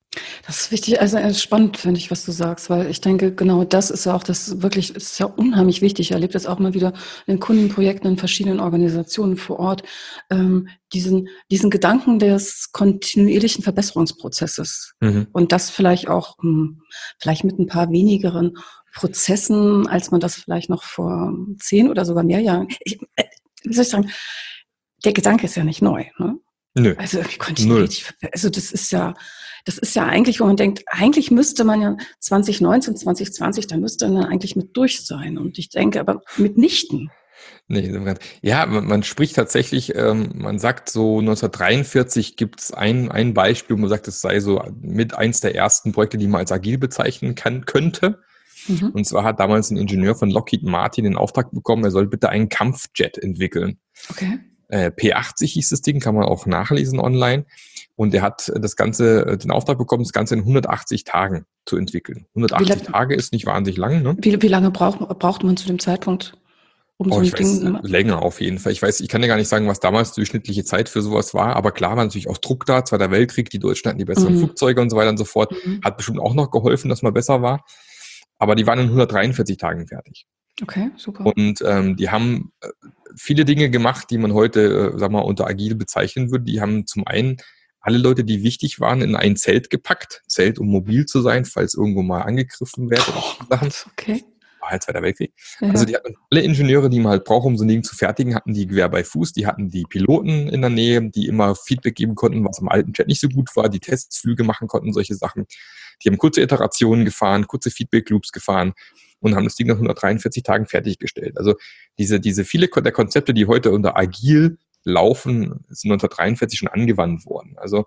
B: Das ist wichtig, also äh, spannend finde ich, was du sagst, weil ich denke, genau das ist ja auch das wirklich, es ist ja unheimlich wichtig. Ich erlebe das auch mal wieder in Kundenprojekten in verschiedenen Organisationen vor Ort, ähm, diesen, diesen Gedanken des kontinuierlichen Verbesserungsprozesses.
C: Mhm.
B: Und das vielleicht auch, hm, vielleicht mit ein paar wenigeren Prozessen, als man das vielleicht noch vor zehn oder sogar mehr Jahren, ich, äh, wie soll ich sagen, der Gedanke ist ja nicht neu, ne?
C: Nö.
B: Also ich konnte richtig, also das ist ja, das ist ja eigentlich, wo man denkt, eigentlich müsste man ja zwanzig neunzehn, zwanzig zwanzig, da müsste man eigentlich mit durch sein. Und ich denke aber mitnichten.
C: Nee, ja, man, man spricht tatsächlich, ähm, man sagt so neunzehnhundertdreiundvierzig gibt es ein, ein Beispiel, wo man sagt, es sei so mit eins der ersten Projekte, die man als agil bezeichnen kann, könnte.
B: Mhm.
C: Und zwar hat damals ein Ingenieur von Lockheed Martin den Auftrag bekommen, er soll bitte einen Kampfjet entwickeln.
B: Okay.
C: Äh, P achtzig hieß das Ding, kann man auch nachlesen online. Und er hat das Ganze, den Auftrag bekommen, das Ganze in hundertachtzig Tagen zu entwickeln. hundertachtzig
B: Wie,
C: Tage ist nicht wahnsinnig lang, ne?
B: Wie, wie lange braucht, braucht man zu dem Zeitpunkt, um
C: Oh,
B: so ein
C: ich weiß,
B: Ding?
C: länger auf jeden Fall. Ich weiß, ich kann dir gar nicht sagen, was damals die durchschnittliche Zeit für sowas war, aber klar war natürlich auch Druck da, Zweiter Weltkrieg, die Deutschen hatten die besseren
B: Mhm.
C: Flugzeuge und so weiter und so fort.
B: Mhm.
C: Hat bestimmt auch noch geholfen, dass man besser war. aber die waren in hundertdreiundvierzig Tagen fertig.
B: Okay, super.
C: Und ähm, die haben äh, viele Dinge gemacht, die man heute, äh, sag mal, unter agil bezeichnen würde. Die haben zum einen alle Leute, die wichtig waren, in ein Zelt gepackt. Zelt, um mobil zu sein, falls irgendwo mal angegriffen wird.
B: Oh Gott, okay.
C: War halt Zweiter Weltkrieg.
B: Ja.
C: Also die hatten alle Ingenieure, die man halt braucht, um so ein Ding zu fertigen, hatten die Gewehr bei Fuß. Die hatten die Piloten in der Nähe, die immer Feedback geben konnten, was im alten Jet nicht so gut war, die Testflüge machen konnten, solche Sachen. Die haben kurze Iterationen gefahren, kurze Feedback-Loops gefahren und haben das Ding nach hundertdreiundvierzig Tagen fertiggestellt. Also diese, diese viele der Konzepte, die heute unter agil laufen, sind neunzehnhundertdreiundvierzig schon angewandt worden. Also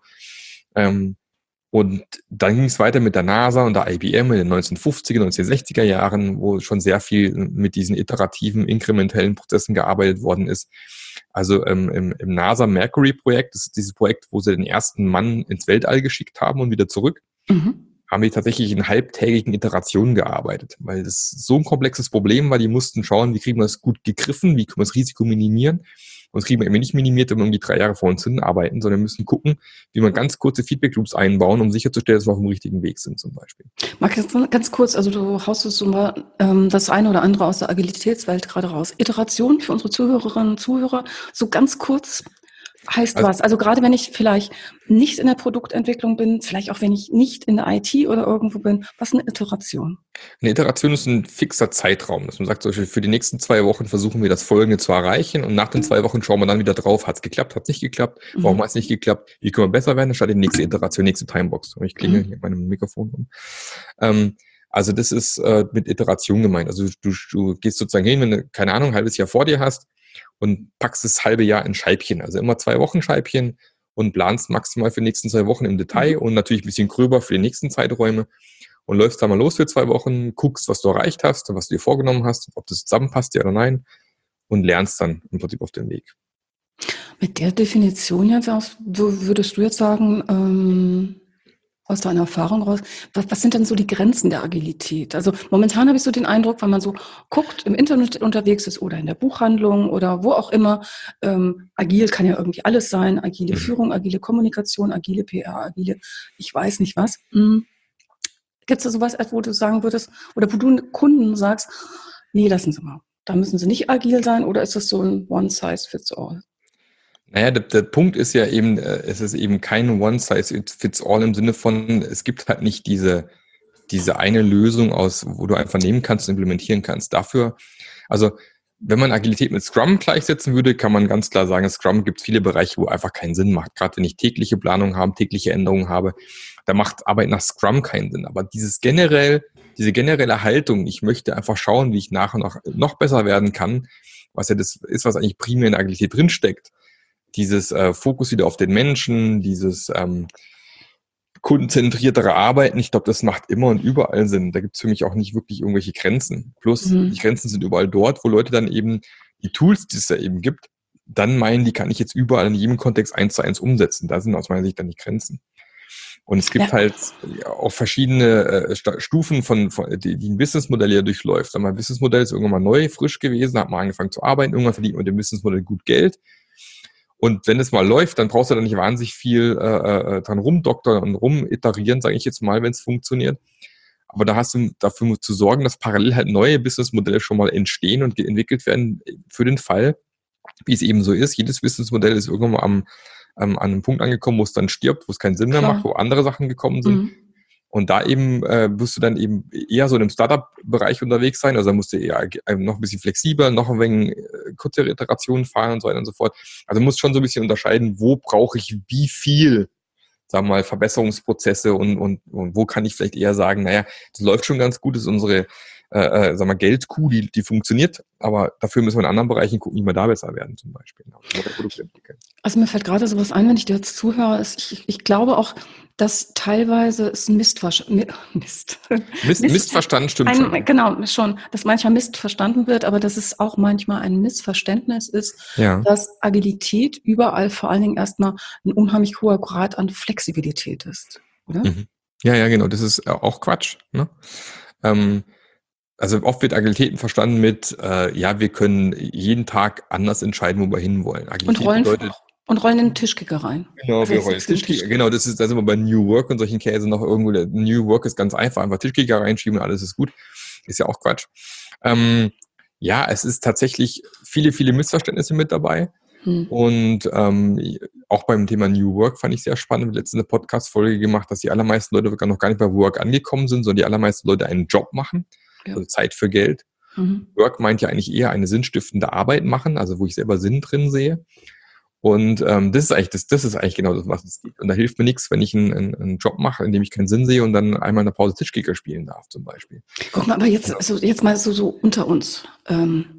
C: ähm, und dann ging es weiter mit der NASA und der I B M in den neunzehnhundertfünfziger, neunzehnhundertsechziger Jahren, wo schon sehr viel mit diesen iterativen, inkrementellen Prozessen gearbeitet worden ist. Also ähm, im, im NASA Mercury-Projekt, das ist dieses Projekt, wo sie den ersten Mann ins Weltall geschickt haben und wieder zurück, mhm. haben die tatsächlich in halbtägigen Iterationen gearbeitet, weil das so ein komplexes Problem war, die mussten schauen, wie kriegen wir das gut gegriffen, wie können wir das Risiko minimieren. Und das kriegen wir eben nicht minimiert, wenn wir irgendwie drei Jahre vor uns hin arbeiten, sondern müssen gucken, wie wir ganz kurze Feedback-Loops einbauen, um sicherzustellen, dass wir auf dem richtigen Weg sind zum Beispiel.
B: Marc, jetzt ganz kurz, also du haust so mal ähm, das eine oder andere aus der Agilitätswelt gerade raus. Iteration für unsere Zuhörerinnen und Zuhörer, so ganz kurz heißt also, was? Also gerade wenn ich vielleicht nicht in der Produktentwicklung bin, vielleicht auch wenn ich nicht in der I T oder irgendwo bin, was ist eine Iteration?
C: Eine Iteration ist ein fixer Zeitraum, dass man sagt, zum Beispiel für die nächsten zwei Wochen versuchen wir das Folgende zu erreichen und nach den zwei Wochen schauen wir dann wieder drauf, hat es geklappt, hat es nicht geklappt, warum mhm. hat es nicht geklappt, wie können wir besser werden, dann startet die nächste Iteration, nächste Timebox. Und ich klinge mhm. hier mit meinem Mikrofon um. Ähm, also das ist äh, mit Iteration gemeint. Also du, du gehst sozusagen hin, wenn du, keine Ahnung, ein halbes Jahr vor dir hast, und packst das halbe Jahr in Scheibchen, also immer zwei Wochen Scheibchen und planst maximal für die nächsten zwei Wochen im Detail und natürlich ein bisschen gröber für die nächsten Zeiträume und läufst da mal los für zwei Wochen, guckst, was du erreicht hast, was du dir vorgenommen hast, ob das zusammenpasst, ja oder nein und lernst dann im Prinzip auf dem Weg.
B: Mit der Definition jetzt, würdest du jetzt sagen, ähm aus deiner Erfahrung raus, was, was sind denn so die Grenzen der Agilität? Also momentan habe ich so den Eindruck, wenn man so guckt, im Internet unterwegs ist oder in der Buchhandlung oder wo auch immer, ähm, agil kann ja irgendwie alles sein, agile Führung, agile Kommunikation, agile P R, agile, ich weiß nicht was. Hm. Gibt es da sowas, wo du sagen würdest, oder wo du Kunden sagst, nee, lassen Sie mal, da müssen sie nicht agil sein, oder ist das so ein One-Size-Fits-All?
C: Naja, der, der Punkt ist ja eben, äh, es ist eben kein One-Size-Fits-All im Sinne von, es gibt halt nicht diese, diese eine Lösung aus, wo du einfach nehmen kannst und implementieren kannst. Dafür, also wenn man Agilität mit Scrum gleichsetzen würde, kann man ganz klar sagen, Scrum gibt viele Bereiche, wo einfach keinen Sinn macht. Gerade wenn ich tägliche Planung habe, tägliche Änderungen habe, da macht Arbeit nach Scrum keinen Sinn. Aber dieses generell, diese generelle Haltung, ich möchte einfach schauen, wie ich nach und nach noch besser werden kann, was ja das ist, was eigentlich primär in der Agilität drinsteckt. Dieses äh, Fokus wieder auf den Menschen, dieses ähm, kundenzentriertere Arbeiten, ich glaube, das macht immer und überall Sinn. Da gibt es für mich auch nicht wirklich irgendwelche Grenzen. Plus, mhm. die Grenzen sind überall dort, wo Leute dann eben die Tools, die es da eben gibt, dann meinen, die kann ich jetzt überall in jedem Kontext eins zu eins umsetzen. Da sind aus meiner Sicht dann die Grenzen. Und es gibt ja. halt auch verschiedene äh, Stufen von, von die, die ein Businessmodell ja durchläuft. Sag mal, Businessmodell ist irgendwann mal neu, frisch gewesen, hat man angefangen zu arbeiten, irgendwann verdient man mit dem Businessmodell gut Geld. Und wenn es mal läuft, dann brauchst du da nicht wahnsinnig viel äh, dran rumdoktern und rumiterieren, sage ich jetzt mal, wenn es funktioniert. Aber da hast du dafür zu sorgen, dass parallel halt neue Businessmodelle schon mal entstehen und entwickelt werden für den Fall, wie es eben so ist. Jedes Businessmodell ist irgendwann mal am, am, an einem Punkt angekommen, wo es dann stirbt, wo es keinen Sinn mehr
B: Klar.
C: macht, wo andere Sachen gekommen sind. Mhm. Und da eben äh, wirst du dann eben eher so in einem Startup-Bereich unterwegs sein. Also da musst du eher noch ein bisschen flexibler, noch ein wenig äh, kürzere Iterationen fahren und so weiter und so fort. Also du musst schon so ein bisschen unterscheiden, wo brauche ich wie viel, sagen wir mal, Verbesserungsprozesse und, und, und wo kann ich vielleicht eher sagen, naja, das läuft schon ganz gut, das ist unsere äh, sagen wir, Geldkuh, die, die funktioniert, aber dafür müssen wir in anderen Bereichen gucken, wie wir da besser werden zum Beispiel.
B: Also mir fällt gerade sowas ein, wenn ich dir jetzt zuhöre, ich, ich glaube auch, dass teilweise es ein Missverständnis, Mist.
C: Mist, Missverstand stimmt
B: ein,
C: schon.
B: Genau, schon, dass manchmal Mist verstanden wird, aber dass es auch manchmal ein Missverständnis ist, ja. dass Agilität überall vor allen Dingen erstmal ein unheimlich hoher Grad an Flexibilität ist, oder?
C: Mhm. Ja, ja, genau, das ist auch Quatsch, ne? Ähm, Also oft wird Agilität verstanden mit, äh, ja, wir können jeden Tag anders entscheiden, wo wir hinwollen. Agilität
B: und rollen
C: bedeutet,
B: und rollen den Tischkicker rein.
C: Genau, wir rollen Tischkicker. Tischkicker. Genau, das ist, da sind wir bei New Work und solchen Käse noch irgendwo. Der New Work ist ganz einfach, einfach Tischkicker reinschieben und alles ist gut. ist ja auch Quatsch. Ähm, ja, es ist tatsächlich viele, viele Missverständnisse mit dabei. Hm. Und ähm, auch beim Thema New Work fand ich sehr spannend. Wir haben letztens eine Podcast-Folge gemacht, dass die allermeisten Leute noch gar nicht bei Work angekommen sind, sondern die allermeisten Leute einen Job machen, ja. Also Zeit für Geld. Mhm. Work meint ja eigentlich eher eine sinnstiftende Arbeit machen, also wo ich selber Sinn drin sehe. Und ähm, das ist eigentlich das, das ist eigentlich genau das, was es gibt. Und da hilft mir nichts, wenn ich einen, einen, einen Job mache, in dem ich keinen Sinn sehe und dann einmal in der Pause Tischkicker spielen darf, zum Beispiel.
B: Guck mal, aber jetzt, also jetzt mal so, so unter uns. Ähm,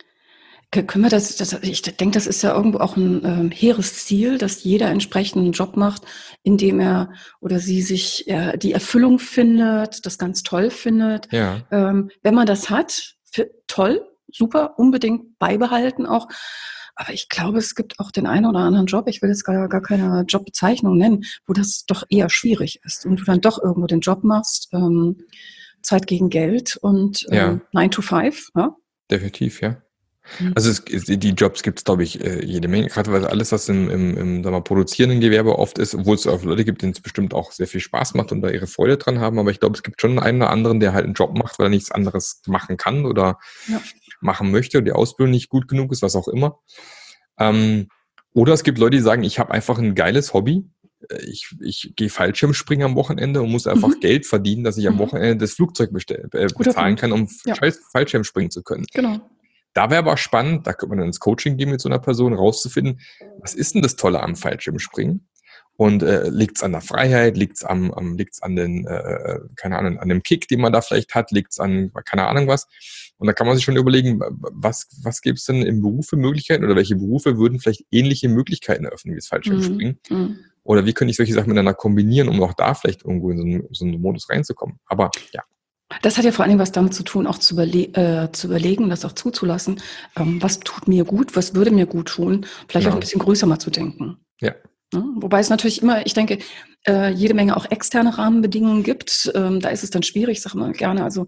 B: können wir das, das ich denke, das ist ja irgendwo auch ein ähm, hehres Ziel, dass jeder entsprechend einen Job macht, in dem er oder sie sich äh, die Erfüllung findet, das ganz toll findet.
C: Ja.
B: Ähm, wenn man das hat, für, toll, super, unbedingt beibehalten auch. Aber ich glaube, es gibt auch den einen oder anderen Job, ich will jetzt gar, gar keine Jobbezeichnung nennen, wo das doch eher schwierig ist und du dann doch irgendwo den Job machst, ähm, Zeit gegen Geld und ähm,
C: ja.
B: nine to five. Ja?
C: Definitiv, ja. Also es, die Jobs gibt es, glaube ich, jede Menge, gerade weil alles, was im, im, im sagen wir, produzierenden Gewerbe oft ist, obwohl es auch Leute gibt, denen es bestimmt auch sehr viel Spaß macht und da ihre Freude dran haben, aber ich glaube, es gibt schon einen oder anderen, der halt einen Job macht, weil er nichts anderes machen kann oder ja. machen möchte und die Ausbildung nicht gut genug ist, was auch immer. Ähm, oder es gibt Leute, die sagen, ich habe einfach ein geiles Hobby, ich, ich gehe Fallschirmspringen am Wochenende und muss einfach mhm. Geld verdienen, dass ich am Wochenende das Flugzeug bestell, äh, bezahlen kann, um ja. Fallschirm springen zu können.
B: Genau.
C: Da wäre aber spannend, da könnte man dann ins Coaching gehen mit so einer Person, rauszufinden, was ist denn das Tolle am Fallschirmspringen? Und äh, liegt es an der Freiheit, liegt es am, am, liegt's an den, äh, keine Ahnung, an dem Kick, den man da vielleicht hat, liegt es an, keine Ahnung was. Und da kann man sich schon überlegen, was, was gibt es denn im Beruf für Möglichkeiten oder welche Berufe würden vielleicht ähnliche Möglichkeiten eröffnen wie das Fallschirmspringen? Mhm. Oder wie könnte ich solche Sachen miteinander kombinieren, um auch da vielleicht irgendwo in so einen, so einen Modus reinzukommen? Aber ja.
B: Das hat ja vor allen Dingen was damit zu tun, auch zu, überle- äh, zu überlegen, das auch zuzulassen. Ähm, was tut mir gut? Was würde mir gut tun? Vielleicht genau. auch ein bisschen größer mal zu denken.
C: Ja.
B: Ja, wobei es natürlich immer, ich denke, äh, jede Menge auch externe Rahmenbedingungen gibt. Ähm, da ist es dann schwierig, sag mal gerne. Also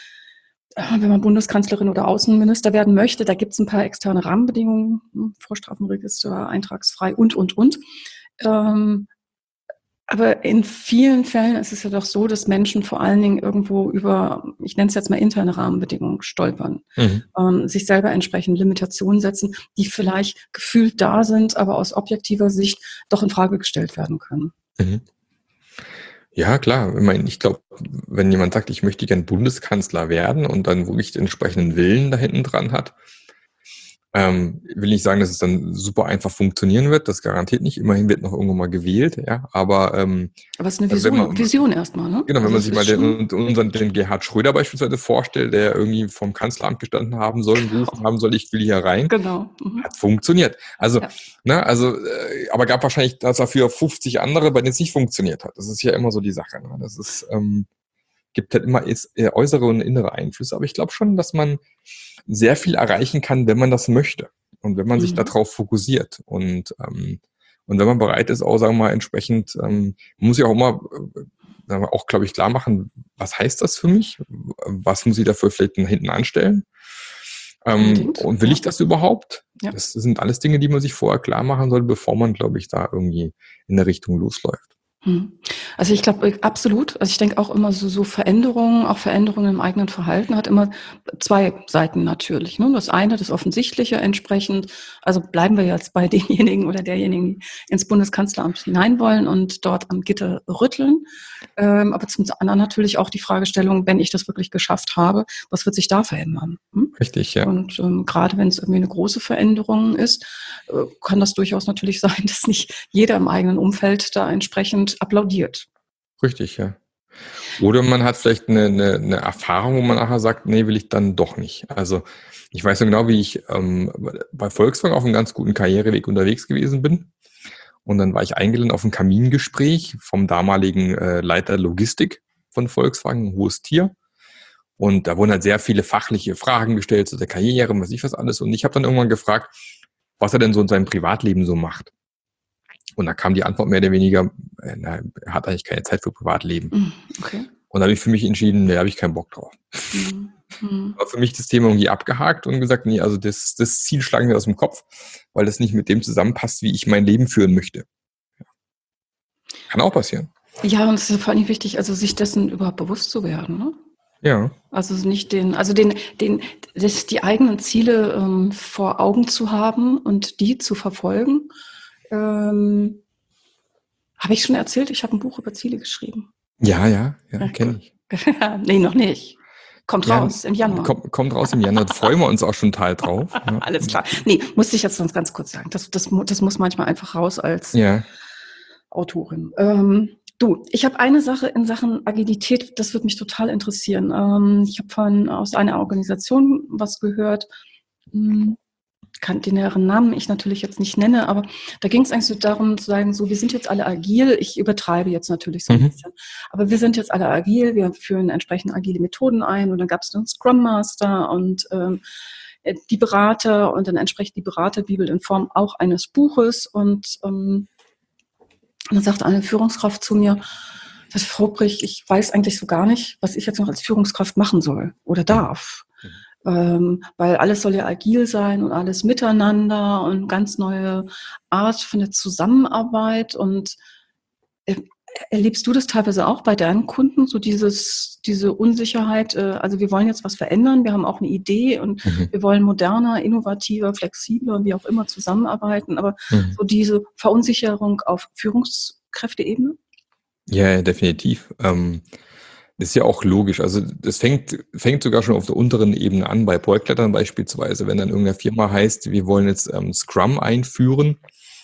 B: äh, wenn man Bundeskanzlerin oder Außenminister werden möchte, da gibt es ein paar externe Rahmenbedingungen, hm, Vorstrafenregister, eintragsfrei und, und, und. Ähm, Aber in vielen Fällen ist es ja doch so, dass Menschen vor allen Dingen irgendwo über, ich nenne es jetzt mal interne Rahmenbedingungen, stolpern, mhm. ähm, sich selber entsprechend Limitationen setzen, die vielleicht gefühlt da sind, aber aus objektiver Sicht doch in Frage gestellt werden können.
C: Mhm. Ja, klar. Ich meine, ich glaube, wenn jemand sagt, ich möchte gern Bundeskanzler werden und dann wirklich den entsprechenden Willen da hinten dran hat, Ähm, will nicht sagen, dass es dann super einfach funktionieren wird, das garantiert nicht. Immerhin wird noch irgendwann mal gewählt, ja. Aber ähm,
B: aber es ist eine Vision, man, Vision erstmal, ne?
C: Genau,
B: also
C: wenn man sich mal den, unseren den Gerhard Schröder beispielsweise vorstellt, der irgendwie vom Kanzleramt gestanden haben soll, genau. gerufen haben soll, ich will hier rein.
B: Genau. Mhm.
C: Hat funktioniert. Also,
B: ja.
C: ne, also, äh, aber gab wahrscheinlich dafür fünfzig andere, bei denen es nicht funktioniert hat. Das ist ja immer so die Sache. Ne? Das ist ähm, gibt halt immer ist, äh, äußere und innere Einflüsse. Aber ich glaube schon, dass man sehr viel erreichen kann, wenn man das möchte und wenn man mhm. sich darauf fokussiert und ähm, und wenn man bereit ist, auch sagen wir mal entsprechend, ähm, muss ich auch immer äh, auch glaube ich klar machen, was heißt das für mich? Was muss ich dafür vielleicht hinten anstellen? Ähm, und will ja. ich das überhaupt? Ja. Das sind alles Dinge, die man sich vorher klar machen soll, bevor man, glaube ich, da irgendwie in der Richtung losläuft.
B: Also ich glaube absolut, also ich denke auch immer so, so Veränderungen, auch Veränderungen im eigenen Verhalten hat immer zwei Seiten natürlich. Ne? Das eine, das Offensichtliche entsprechend, also bleiben wir jetzt bei denjenigen oder derjenigen, die ins Bundeskanzleramt hinein wollen und dort am Gitter rütteln. Ähm, aber zum anderen natürlich auch die Fragestellung, wenn ich das wirklich geschafft habe, was wird sich da verändern? Hm?
C: Richtig, ja.
B: Und ähm, gerade wenn es irgendwie eine große Veränderung ist, äh, kann das durchaus natürlich sein, dass nicht jeder im eigenen Umfeld da entsprechend applaudiert.
C: Richtig, ja. Oder man hat vielleicht eine, eine, eine Erfahrung, wo man nachher sagt, nee, will ich dann doch nicht. Also ich weiß so genau, wie ich ähm, bei Volkswagen auf einem ganz guten Karriereweg unterwegs gewesen bin. Und dann war ich eingeladen auf ein Kamingespräch vom damaligen äh, Leiter Logistik von Volkswagen, ein hohes Tier. Und da wurden halt sehr viele fachliche Fragen gestellt zu der Karriere, was ich was alles. Und ich habe dann irgendwann gefragt, was er denn so in seinem Privatleben so macht. Und da kam die Antwort mehr oder weniger, äh, na, er hat eigentlich keine Zeit für Privatleben.
B: Okay.
C: Und da habe ich für mich entschieden, da habe ich keinen Bock drauf. Mhm. War für mich das Thema irgendwie abgehakt und gesagt, nee, also das, das Ziel schlagen wir aus dem Kopf, weil das nicht mit dem zusammenpasst, wie ich mein Leben führen möchte. Ja. Kann auch passieren.
B: Ja, und es ist vor allem wichtig, also sich dessen überhaupt bewusst zu werden, ne?
C: Ja.
B: Also nicht den, also den, den, das, die eigenen Ziele ähm, vor Augen zu haben und die zu verfolgen. Ähm, habe ich schon erzählt, ich habe ein Buch über Ziele geschrieben.
C: Ja, ja, ja,
B: Ja,
C: kenne ich.
B: nee, noch nicht. Kommt
C: Ja,
B: raus im Januar.
C: kommt, kommt raus im Januar. Da freuen wir uns auch schon total drauf. Ja.
B: Alles klar. Nee, musste ich jetzt sonst ganz kurz sagen. Das, das, mu- das muss manchmal einfach raus als
C: Ja.
B: Autorin. Ähm, du, ich habe eine Sache in Sachen Agilität, das würde mich total interessieren. Ähm, ich habe von aus einer Organisation was gehört, hm, kann den näheren Namen ich natürlich jetzt nicht nenne, aber da ging es eigentlich so darum zu sagen, so wir sind jetzt alle agil. Ich übertreibe jetzt natürlich so ein
C: Mhm.
B: bisschen, aber wir sind jetzt alle agil. Wir führen entsprechend agile Methoden ein und dann gab es einen Scrum Master und ähm, die Berater und dann entsprechend die Beraterbibel in Form auch eines Buches und ähm, und dann sagte eine Führungskraft zu mir, das Frau Brich, ich weiß eigentlich so gar nicht, was ich jetzt noch als Führungskraft machen soll oder darf.
C: Mhm.
B: Ähm, weil alles soll ja agil sein und alles miteinander und ganz neue Art von der Zusammenarbeit. Und äh, erlebst du das teilweise auch bei deinen Kunden, so dieses, diese Unsicherheit, äh, also wir wollen jetzt was verändern, wir haben auch eine Idee und
C: Mhm.
B: wir wollen moderner, innovativer, flexibler, wie auch immer zusammenarbeiten, aber
C: Mhm.
B: so diese Verunsicherung auf Führungskräfteebene?
C: Ja, ja, definitiv. Ähm, ist ja auch logisch. Also das fängt, fängt sogar schon auf der unteren Ebene an, bei Projektleitern beispielsweise, wenn dann irgendeine Firma heißt, wir wollen jetzt ähm, Scrum einführen,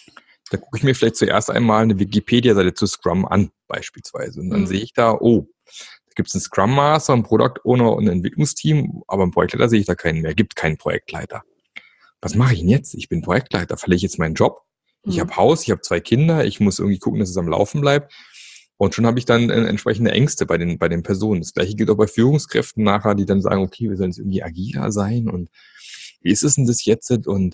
C: da gucke ich mir vielleicht zuerst einmal eine Wikipedia-Seite zu Scrum an, beispielsweise. Und dann
B: Mhm.
C: sehe ich da, oh, da gibt es einen Scrum Master, einen Product Owner und ein Entwicklungsteam, aber einen Projektleiter sehe ich da keinen mehr, gibt keinen Projektleiter. Was mache ich denn jetzt? Ich bin Projektleiter, verliere ich jetzt meinen Job? Ich
B: Mhm.
C: habe Haus, ich habe zwei Kinder, ich muss irgendwie gucken, dass es am Laufen bleibt. Und schon habe ich dann äh, entsprechende Ängste bei den, bei den Personen. Das Gleiche gilt auch bei Führungskräften nachher, die dann sagen, okay, wir sollen jetzt irgendwie agiler sein und wie ist es denn das jetzt? Und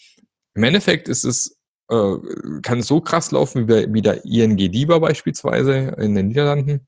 C: im Endeffekt ist es, äh, kann es so krass laufen wie bei, wie der I N G DIBA beispielsweise in den Niederlanden,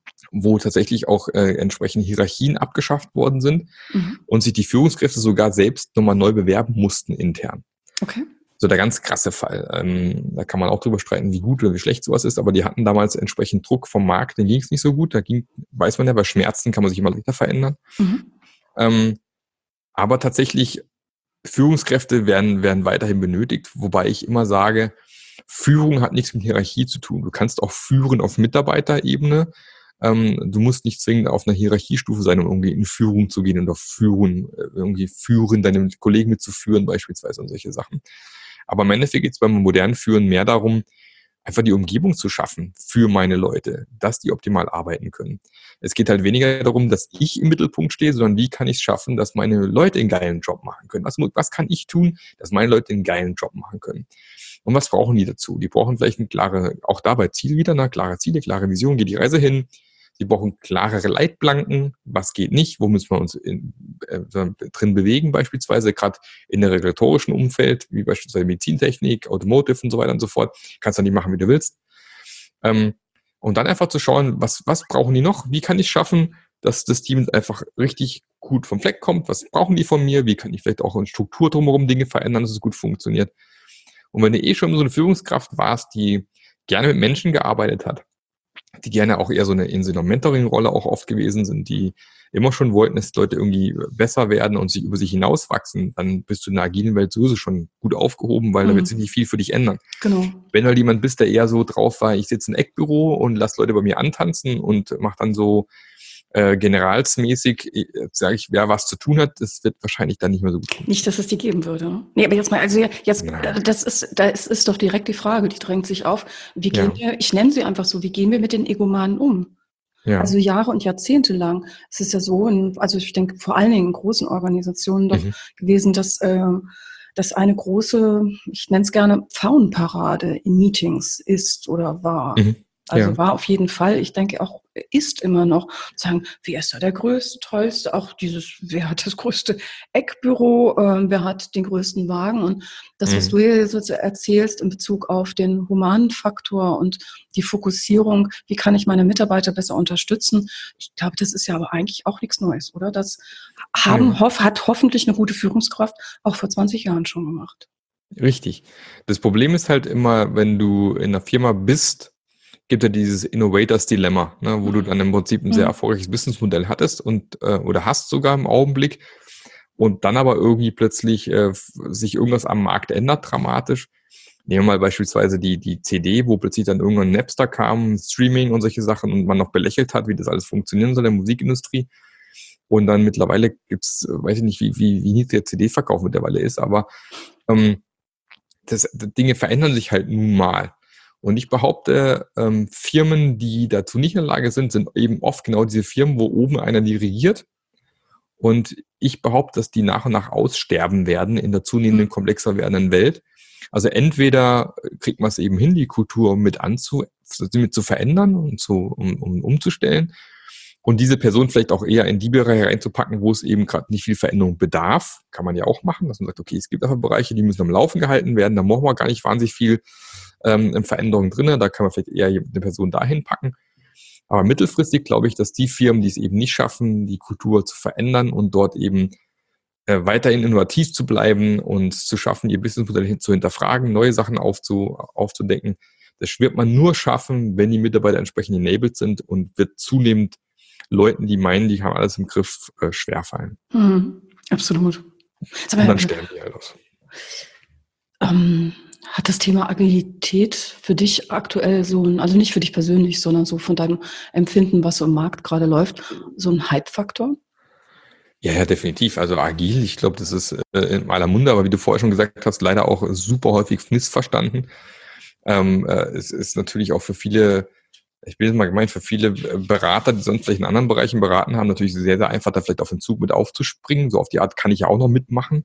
C: wo tatsächlich auch äh, entsprechende Hierarchien abgeschafft worden sind
B: Mhm.
C: und sich die Führungskräfte sogar selbst nochmal neu bewerben mussten intern.
B: Okay.
C: So der ganz krasse Fall. Ähm, da kann man auch drüber streiten, wie gut oder wie schlecht sowas ist, aber die hatten damals entsprechend Druck vom Markt, denen ging es nicht so gut. Da ging, weiß man ja, bei Schmerzen kann man sich immer leichter verändern.
B: Mhm.
C: Ähm, aber tatsächlich, Führungskräfte werden, werden weiterhin benötigt, wobei ich immer sage, Führung hat nichts mit Hierarchie zu tun. Du kannst auch führen auf Mitarbeiterebene. Ähm, du musst nicht zwingend auf einer Hierarchiestufe sein, um irgendwie in Führung zu gehen und auf Führen, irgendwie führen, deine Kollegen mitzuführen beispielsweise und solche Sachen. Aber im Endeffekt geht es beim modernen Führen mehr darum, einfach die Umgebung zu schaffen für meine Leute, dass die optimal arbeiten können. Es geht halt weniger darum, dass ich im Mittelpunkt stehe, sondern wie kann ich es schaffen, dass meine Leute einen geilen Job machen können. Was, was kann ich tun, dass meine Leute einen geilen Job machen können? Und was brauchen die dazu? Die brauchen vielleicht eine klare, auch dabei Ziel wieder, eine klare Ziele, klare Vision, geht die Reise hin. Sie brauchen klarere Leitplanken, was geht nicht, wo müssen wir uns in, äh, drin bewegen, beispielsweise gerade in der regulatorischen Umfeld, wie beispielsweise Medizintechnik, Automotive und so weiter und so fort. Kannst du nicht machen, wie du willst. Ähm, und dann einfach zu schauen, was, was brauchen die noch? Wie kann ich schaffen, dass das Team einfach richtig gut vom Fleck kommt? Was brauchen die von mir? Wie kann ich vielleicht auch in Struktur drumherum Dinge verändern, dass es gut funktioniert? Und wenn du eh schon so eine Führungskraft warst, die gerne mit Menschen gearbeitet hat, die gerne auch eher so eine, in so einer Mentoring-Rolle auch oft gewesen sind, die immer schon wollten, dass Leute irgendwie besser werden und sich über sich hinauswachsen, dann bist du in der agilen Welt sowieso schon gut aufgehoben, weil
B: Mhm.
C: da wird sich nicht viel für dich ändern.
B: Genau.
C: Wenn halt jemand bist, der eher so drauf war, ich sitze im Eckbüro und lass Leute bei mir antanzen und mach dann so äh, generalsmäßig, sage ich, wer was zu tun hat, das wird wahrscheinlich dann nicht mehr so gut funktionieren.
B: Nicht, dass es die geben würde. Nee, aber jetzt mal, also jetzt,
C: Ja.
B: das ist, das ist doch direkt die Frage, die drängt sich auf. Wie gehen
C: Ja.
B: wir, ich nenne sie einfach so, wie gehen wir mit den Egomanen um?
C: Ja.
B: Also Jahre und Jahrzehnte lang. Es ist ja so, in, also ich denke vor allen Dingen in großen Organisationen doch
C: Mhm.
B: gewesen, dass, äh, dass eine große, ich nenne es gerne Pfauenparade in Meetings ist oder war.
C: Mhm.
B: Also
C: Ja.
B: war auf jeden Fall, ich denke auch, ist immer noch, sagen, wer ist da der größte, tollste, auch dieses, wer hat das größte Eckbüro, äh, wer hat den größten Wagen und das, was
C: Mhm.
B: du hier so erzählst in Bezug auf den humanen Faktor und die Fokussierung, wie kann ich meine Mitarbeiter besser unterstützen, ich glaube, das ist ja aber eigentlich auch nichts Neues, oder? Das haben,
C: Ja.
B: hoff, hat hoffentlich eine gute Führungskraft auch vor zwanzig Jahren schon gemacht.
C: Richtig. Das Problem ist halt immer, wenn du in einer Firma bist, gibt ja dieses Innovators Dilemma, ne, wo du dann im Prinzip ein sehr
B: Mhm.
C: erfolgreiches Businessmodell hattest und äh, oder hast sogar im Augenblick und dann aber irgendwie plötzlich äh, sich irgendwas am Markt ändert dramatisch. Nehmen wir mal beispielsweise die, die C D, wo plötzlich dann irgendwann Napster kam, Streaming und solche Sachen und man noch belächelt hat, wie das alles funktionieren soll in der Musikindustrie. Und dann mittlerweile gibt's, äh, weiß ich nicht, wie, wie, wie niedrig der C D-Verkauf mittlerweile ist, aber ähm, das, das Dinge verändern sich halt nun mal. Und ich behaupte, ähm, Firmen, die dazu nicht in der Lage sind, sind eben oft genau diese Firmen, wo oben einer dirigiert. Und ich behaupte, dass die nach und nach aussterben werden in der zunehmenden komplexer werdenden Welt. Also entweder kriegt man es eben hin, die Kultur mit anzu, mit zu verändern und zu, um, um umzustellen und diese Person vielleicht auch eher in die Bereiche reinzupacken, wo es eben gerade nicht viel Veränderung bedarf. Kann man ja auch machen, dass man sagt, okay, es gibt einfach Bereiche, die müssen am Laufen gehalten werden, da brauchen wir gar nicht wahnsinnig viel ähm, Veränderung drin, da kann man vielleicht eher eine Person dahin packen. Aber mittelfristig glaube ich, dass die Firmen, die es eben nicht schaffen, die Kultur zu verändern und dort eben äh, weiterhin innovativ zu bleiben und zu schaffen, ihr Businessmodell hin zu hinterfragen, neue Sachen aufzu, aufzudecken, das wird man nur schaffen, wenn die Mitarbeiter entsprechend enabled sind und wird zunehmend Leuten, die meinen, die haben alles im Griff, äh, schwerfallen.
B: Mhm. Absolut.
C: Und dann sterben die halt aus.
B: Ähm, hat das Thema Agilität für dich aktuell so ein, also nicht für dich persönlich, sondern so von deinem Empfinden, was so im Markt gerade läuft, so ein Hype-Faktor?
C: Ja, ja, definitiv. Also agil, ich glaube, das ist äh, in aller Munde, aber wie du vorher schon gesagt hast, leider auch super häufig missverstanden. Ähm, äh, es ist natürlich auch für viele, ich bin jetzt mal gemeint, für viele Berater, die sonst vielleicht in anderen Bereichen beraten haben, natürlich sehr, sehr einfach, da vielleicht auf den Zug mit aufzuspringen. So auf die Art kann ich ja auch noch mitmachen.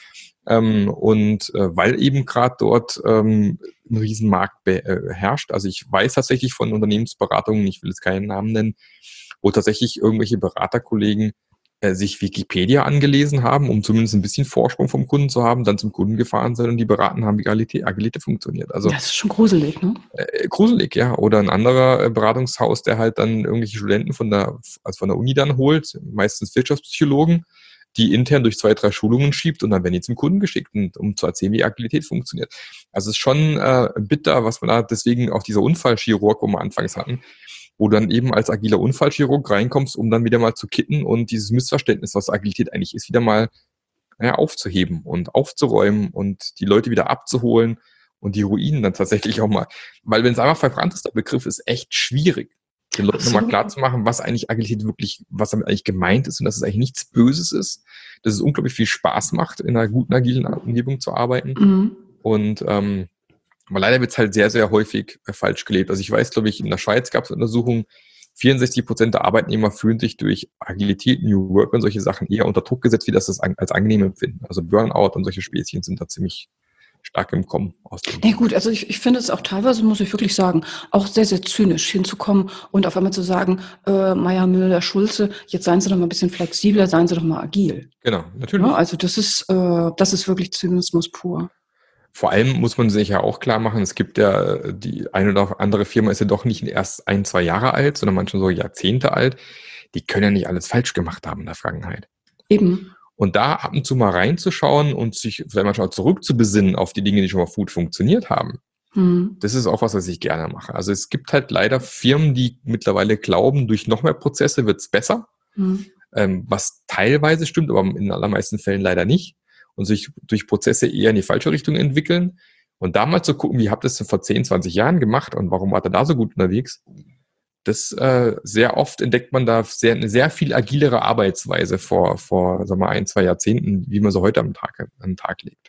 C: Ähm, und äh, weil eben gerade dort ähm, ein Riesenmarkt be- äh, herrscht. Also ich weiß tatsächlich von Unternehmensberatungen, ich will jetzt keinen Namen nennen, wo tatsächlich irgendwelche Beraterkollegen äh, sich Wikipedia angelesen haben, um zumindest ein bisschen Vorsprung vom Kunden zu haben, dann zum Kunden gefahren sind und die beraten haben, wie Agilität, Agilität funktioniert. Also
B: Das ist schon gruselig, ne?
C: äh, gruselig, ja. Oder ein anderer äh, Beratungshaus, der halt dann irgendwelche Studenten von der, also von der Uni dann holt, meistens Wirtschaftspsychologen, die intern durch zwei, drei Schulungen schiebt und dann werden die zum Kunden geschickt, und, um zu erzählen, wie Agilität funktioniert. Also es ist schon äh, bitter, was man da, deswegen auch dieser Unfallchirurg, wo wir anfangs hatten, wo du dann eben als agiler Unfallchirurg reinkommst, um dann wieder mal zu kitten und dieses Missverständnis, was Agilität eigentlich ist, wieder mal naja, aufzuheben und aufzuräumen und die Leute wieder abzuholen und die Ruinen dann tatsächlich auch mal, weil wenn es einfach verbrannt ist, der Begriff ist echt schwierig, den Leuten nochmal klar zu machen, was eigentlich Agilität wirklich, was damit eigentlich gemeint ist und dass es eigentlich nichts Böses ist, dass es unglaublich viel Spaß macht, in einer guten agilen Umgebung zu arbeiten.
B: Mhm.
C: Und ähm, aber leider wird es halt sehr, sehr häufig äh, falsch gelebt. Also ich weiß, glaube ich, in der Schweiz gab es Untersuchungen, vierundsechzig Prozent der Arbeitnehmer fühlen sich durch Agilität, New Work und solche Sachen eher unter Druck gesetzt, wie das das an, als angenehm empfinden. Also Burnout und solche Späßchen sind da ziemlich stark im Kommen. Aus dem
B: Nee, gut, also ich, ich finde es auch teilweise, muss ich wirklich sagen, auch sehr, sehr zynisch hinzukommen und auf einmal zu sagen, äh, Meier, Müller, Schulze, jetzt seien Sie doch mal ein bisschen flexibler, seien Sie doch mal agil.
C: Genau, natürlich.
B: Ja, also das ist, äh, das ist wirklich Zynismus pur.
C: Vor allem muss man sich ja auch klar machen, es gibt ja, die eine oder andere Firma ist ja doch nicht erst ein, zwei Jahre alt, sondern manchmal so Jahrzehnte alt. Die können ja nicht alles falsch gemacht haben in der Vergangenheit.
B: Eben.
C: Und da ab und zu mal reinzuschauen und sich vielleicht manchmal zurückzubesinnen auf die Dinge, die schon mal gut funktioniert haben,
B: Hm.
C: das ist auch was, was ich gerne mache. Also es gibt halt leider Firmen, die mittlerweile glauben, durch noch mehr Prozesse wird's besser,
B: Hm.
C: ähm, was teilweise stimmt, aber in den allermeisten Fällen leider nicht. Und sich durch Prozesse eher in die falsche Richtung entwickeln. Und da mal zu gucken, wie habt ihr es denn vor zehn, zwanzig Jahren gemacht und warum wart ihr da so gut unterwegs? Das äh, sehr oft entdeckt man da sehr, eine sehr viel agilere Arbeitsweise vor, vor sagen wir, ein, zwei Jahrzehnten, wie man so heute am Tag, an den Tag legt.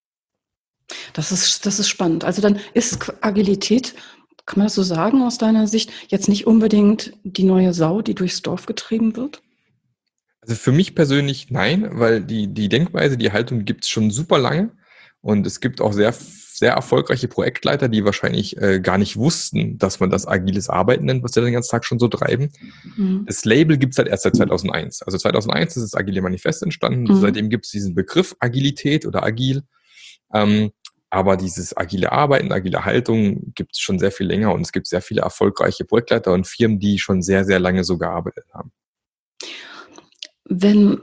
B: Das ist, das ist spannend. Also dann ist Agilität, kann man das so sagen aus deiner Sicht, jetzt nicht unbedingt die neue Sau, die durchs Dorf getrieben wird?
C: Also für mich persönlich nein, weil die, die Denkweise, die Haltung gibt's schon super lange und es gibt auch sehr, sehr erfolgreiche Projektleiter, die wahrscheinlich äh, gar nicht wussten, dass man das agiles Arbeiten nennt, was sie den ganzen Tag schon so treiben.
B: Mhm.
C: Das Label gibt's halt erst seit zweitausendeins. Also zweitausendeins ist das Agile Manifest entstanden.
B: Mhm.
C: Seitdem gibt's diesen Begriff Agilität oder Agil. Ähm, aber dieses agile Arbeiten, agile Haltung gibt's schon sehr viel länger und es gibt sehr viele erfolgreiche Projektleiter und Firmen, die schon sehr, sehr lange so gearbeitet haben.
B: Wenn,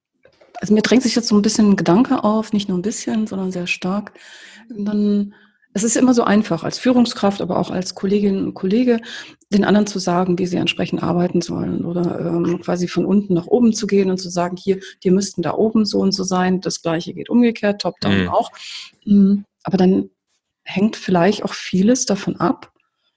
B: also mir drängt sich jetzt so ein bisschen ein Gedanke auf, nicht nur ein bisschen, sondern sehr stark. Dann Es ist immer so einfach, als Führungskraft, aber auch als Kollegin und Kollege, den anderen zu sagen, wie sie entsprechend arbeiten sollen oder ähm, quasi von unten nach oben zu gehen und zu sagen, hier, die müssten da oben so und so sein. Das Gleiche geht umgekehrt, top-down
C: Mhm.
B: auch. Mm, Aber dann hängt vielleicht auch vieles davon ab,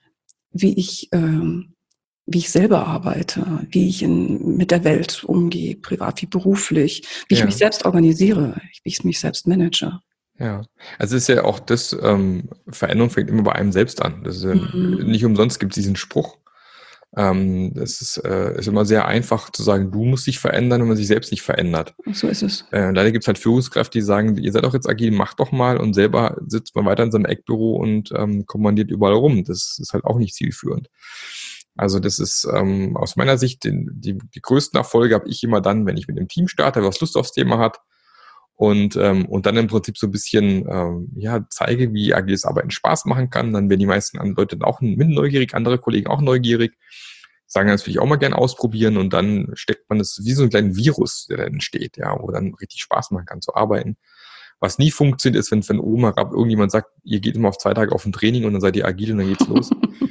B: wie ich, ähm, wie ich selber arbeite, wie ich in, mit der Welt umgehe, privat wie beruflich, wie ich mich
C: Ja.
B: selbst organisiere, wie ich mich selbst manage.
C: Ja, also es ist ja auch das, ähm, Veränderung fängt immer bei einem selbst an. Das ist ja,
B: Mhm.
C: nicht umsonst gibt es diesen Spruch. Ähm, das ist, äh, ist immer sehr einfach zu sagen, du musst dich verändern, wenn man sich selbst nicht verändert.
B: So ist es.
C: Äh, leider gibt es halt Führungskräfte, die sagen, ihr seid doch jetzt agil, macht doch mal, und selber sitzt man weiter in seinem Eckbüro und ähm, kommandiert überall rum. Das ist halt auch nicht zielführend. Also das ist ähm, aus meiner Sicht, den, die, die größten Erfolge habe ich immer dann, wenn ich mit dem Team starte, was Lust aufs Thema hat, und ähm, und dann im Prinzip so ein bisschen ähm, ja zeige, wie agiles Arbeiten Spaß machen kann. Dann werden die meisten anderen Leute dann auch mit neugierig, andere Kollegen auch neugierig, sagen, das will ich auch mal gerne ausprobieren, und dann steckt man das wie so einen kleinen Virus, der dann entsteht, ja, wo dann richtig Spaß machen kann zu arbeiten. Was nie funktioniert, ist, wenn von oben herab irgendjemand sagt, ihr geht immer auf zwei Tage auf ein Training und dann seid ihr agil und dann geht's los.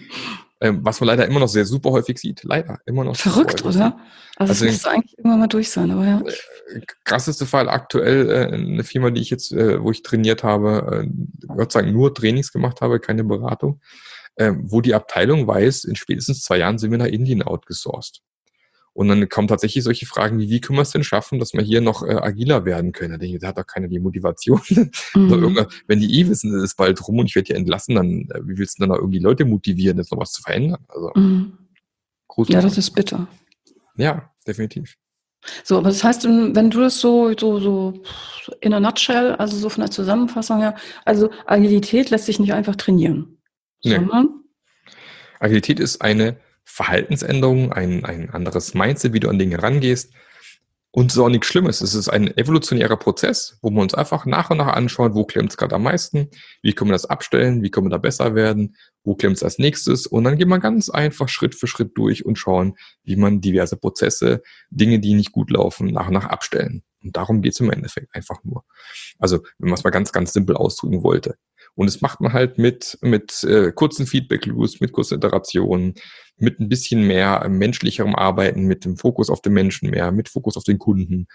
C: ähm, was man leider immer noch sehr super häufig sieht. Leider immer noch.
B: Verrückt, oder? Also,
C: Also
B: es müsste eigentlich irgendwann mal durch sein, aber ja.
C: Krasseste Fall aktuell, äh, eine Firma, die ich jetzt, äh, wo ich trainiert habe, äh, Gott sei Dank nur Trainings gemacht habe, keine Beratung, äh, wo die Abteilung weiß, in spätestens zwei Jahren sind wir nach Indien outgesourced. Und dann kommen tatsächlich solche Fragen wie, wie können wir es denn schaffen, dass wir hier noch äh, agiler werden können? Da denke ich, da hat doch keiner die Motivation.
B: Mhm.
C: Wenn die eh wissen, es ist bald rum und ich werde hier entlassen, dann äh, wie willst du denn da irgendwie Leute motivieren, jetzt noch was zu verändern? Also
B: Mhm.
C: große
B: Ja, das
C: Frage.
B: ist bitter.
C: Ja, definitiv.
B: So, aber das heißt, wenn du das so, so, so in a nutshell, also so von der Zusammenfassung her, also Agilität lässt sich nicht einfach trainieren,
C: Nee.
B: sondern
C: Agilität ist eine Verhaltensänderung, ein, ein anderes Mindset, wie du an Dinge rangehst. Und es ist auch nichts Schlimmes. Es ist ein evolutionärer Prozess, wo wir uns einfach nach und nach anschauen, wo klemmt es gerade am meisten, wie können wir das abstellen, wie können wir da besser werden, wo klemmt es als nächstes. Und dann gehen wir ganz einfach Schritt für Schritt durch und schauen, wie man diverse Prozesse, Dinge, die nicht gut laufen, nach und nach abstellen. Und darum geht es im Endeffekt einfach nur. Also, wenn man es mal ganz, ganz simpel ausdrücken wollte. Und das macht man halt mit, mit äh, kurzen Feedback-Loops, mit kurzen Iterationen, mit ein bisschen mehr menschlicherem Arbeiten, mit dem Fokus auf den Menschen mehr, mit Fokus auf den Kunden.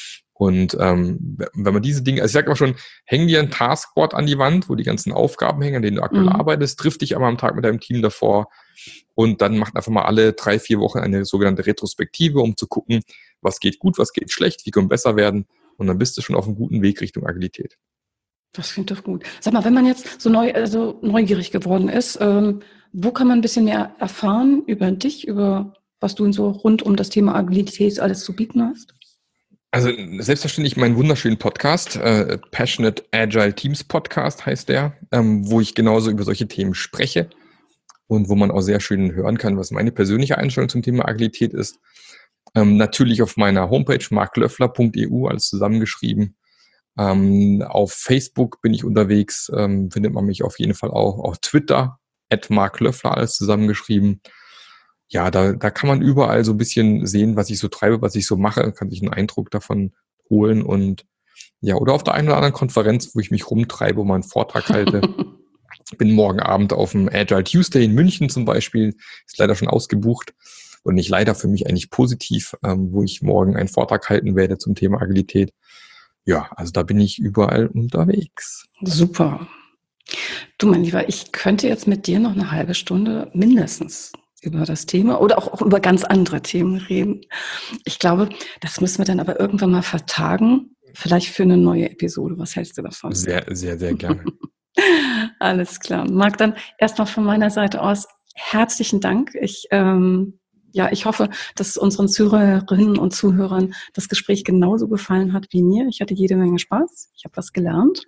C: Und ähm, wenn man diese Dinge, also ich sage immer schon, häng dir ein Taskboard an die Wand, wo die ganzen Aufgaben hängen, an denen du aktuell
B: Mhm.
C: arbeitest, triff dich einmal am Tag mit deinem Team davor und dann macht einfach mal alle drei, vier Wochen eine sogenannte Retrospektive, um zu gucken, was geht gut, was geht schlecht, wie können wir besser werden, und dann bist du schon auf einem guten Weg Richtung Agilität.
B: das klingt doch gut. Sag mal, wenn man jetzt so neu, also neugierig geworden ist, ähm, wo kann man ein bisschen mehr erfahren über dich, über was du so rund um das Thema Agilität alles zu bieten hast?
C: Also selbstverständlich meinen wunderschönen Podcast, äh, Passionate Agile Teams Podcast heißt der, ähm, wo ich genauso über solche Themen spreche und wo man auch sehr schön hören kann, was meine persönliche Einstellung zum Thema Agilität ist. Ähm, natürlich auf meiner Homepage marklöffler punkt e u, alles zusammengeschrieben. Ähm, auf Facebook bin ich unterwegs, ähm, findet man mich auf jeden Fall auch. Auf Twitter, at marklöffler, alles zusammengeschrieben. Ja, da, da kann man überall so ein bisschen sehen, was ich so treibe, was ich so mache, kann sich einen Eindruck davon holen, und ja, oder auf der einen oder anderen Konferenz, wo ich mich rumtreibe und mal einen Vortrag halte. Ich bin morgen Abend auf dem Agile Tuesday in München zum Beispiel, ist leider schon ausgebucht, und nicht leider, für mich eigentlich positiv, ähm, wo ich morgen einen Vortrag halten werde zum Thema Agilität. Ja, also da bin ich überall unterwegs.
B: Super. Du, mein Lieber, ich könnte jetzt mit dir noch eine halbe Stunde mindestens über das Thema oder auch, auch über ganz andere Themen reden. Ich glaube, das müssen wir dann aber irgendwann mal vertagen, vielleicht für eine neue Episode. Was hältst du davon?
C: Sehr, sehr, sehr gerne.
B: Alles klar. Marc, dann erstmal von meiner Seite aus herzlichen Dank. Ich, ähm, ja, ich hoffe, dass unseren Zuhörerinnen und Zuhörern das Gespräch genauso gefallen hat wie mir. Ich hatte jede Menge Spaß. Ich habe was gelernt.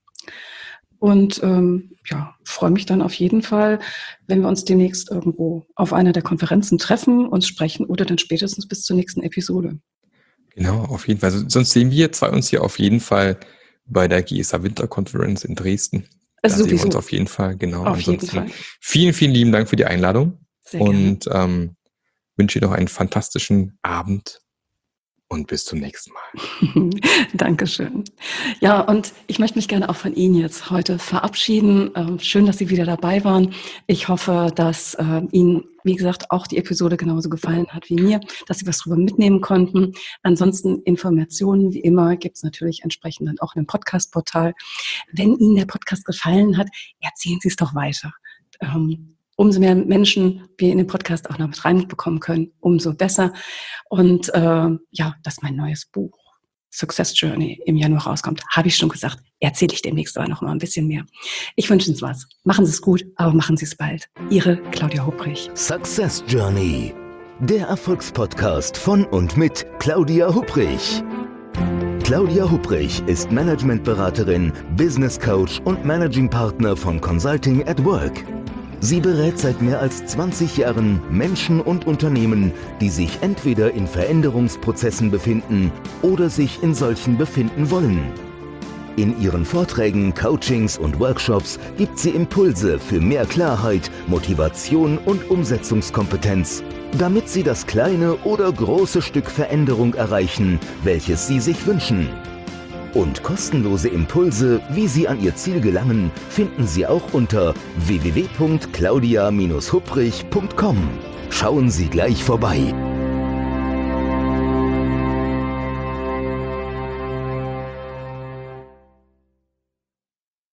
B: Und ähm, ja, freue mich dann auf jeden Fall, wenn wir uns demnächst irgendwo auf einer der Konferenzen treffen, uns sprechen oder dann spätestens bis zur nächsten Episode.
C: Genau, auf jeden Fall. Also, sonst sehen wir zwei uns hier auf jeden Fall bei der G S A Winterkonferenz in Dresden. Da
B: Also
C: sehen wir
B: sowieso.
C: uns auf jeden Fall. Genau.
B: Auf jeden
C: Ansonsten
B: Fall.
C: vielen, vielen lieben Dank für die Einladung.
B: Sehr gerne.
C: Und ähm, wünsche dir noch einen fantastischen Abend. und bis zum nächsten Mal.
B: Dankeschön. Ja, und ich möchte mich gerne auch von Ihnen jetzt heute verabschieden. Ähm, schön, dass Sie wieder dabei waren. Ich hoffe, dass äh, Ihnen, wie gesagt, auch die Episode genauso gefallen hat wie mir, dass Sie was drüber mitnehmen konnten. Ansonsten Informationen, wie immer, gibt es natürlich entsprechend dann auch in dem Podcast-Portal. Wenn Ihnen der Podcast gefallen hat, erzählen Sie es doch weiter. Ähm, Umso mehr Menschen wir in den Podcast auch noch mit reinbekommen können, umso besser. Und äh, ja, dass mein neues Buch Success Journey im Januar rauskommt, habe ich schon gesagt, erzähle ich demnächst aber noch mal ein bisschen mehr. Ich wünsche Ihnen was. Machen Sie es gut, aber machen Sie es bald. Ihre Claudia Hupprich.
A: Success Journey, der Erfolgspodcast von und mit Claudia Hupprich. Claudia Hupprich ist Managementberaterin, Business Coach und Managing Partner von Consulting at Work. Sie berät seit mehr als zwanzig Jahren Menschen und Unternehmen, die sich entweder in Veränderungsprozessen befinden oder sich in solchen befinden wollen. In ihren Vorträgen, Coachings und Workshops gibt sie Impulse für mehr Klarheit, Motivation und Umsetzungskompetenz, damit sie das kleine oder große Stück Veränderung erreichen, welches sie sich wünschen. Und kostenlose Impulse, wie Sie an Ihr Ziel gelangen, finden Sie auch unter w w w punkt claudia Bindestrich hupprich punkt com. Schauen Sie gleich vorbei.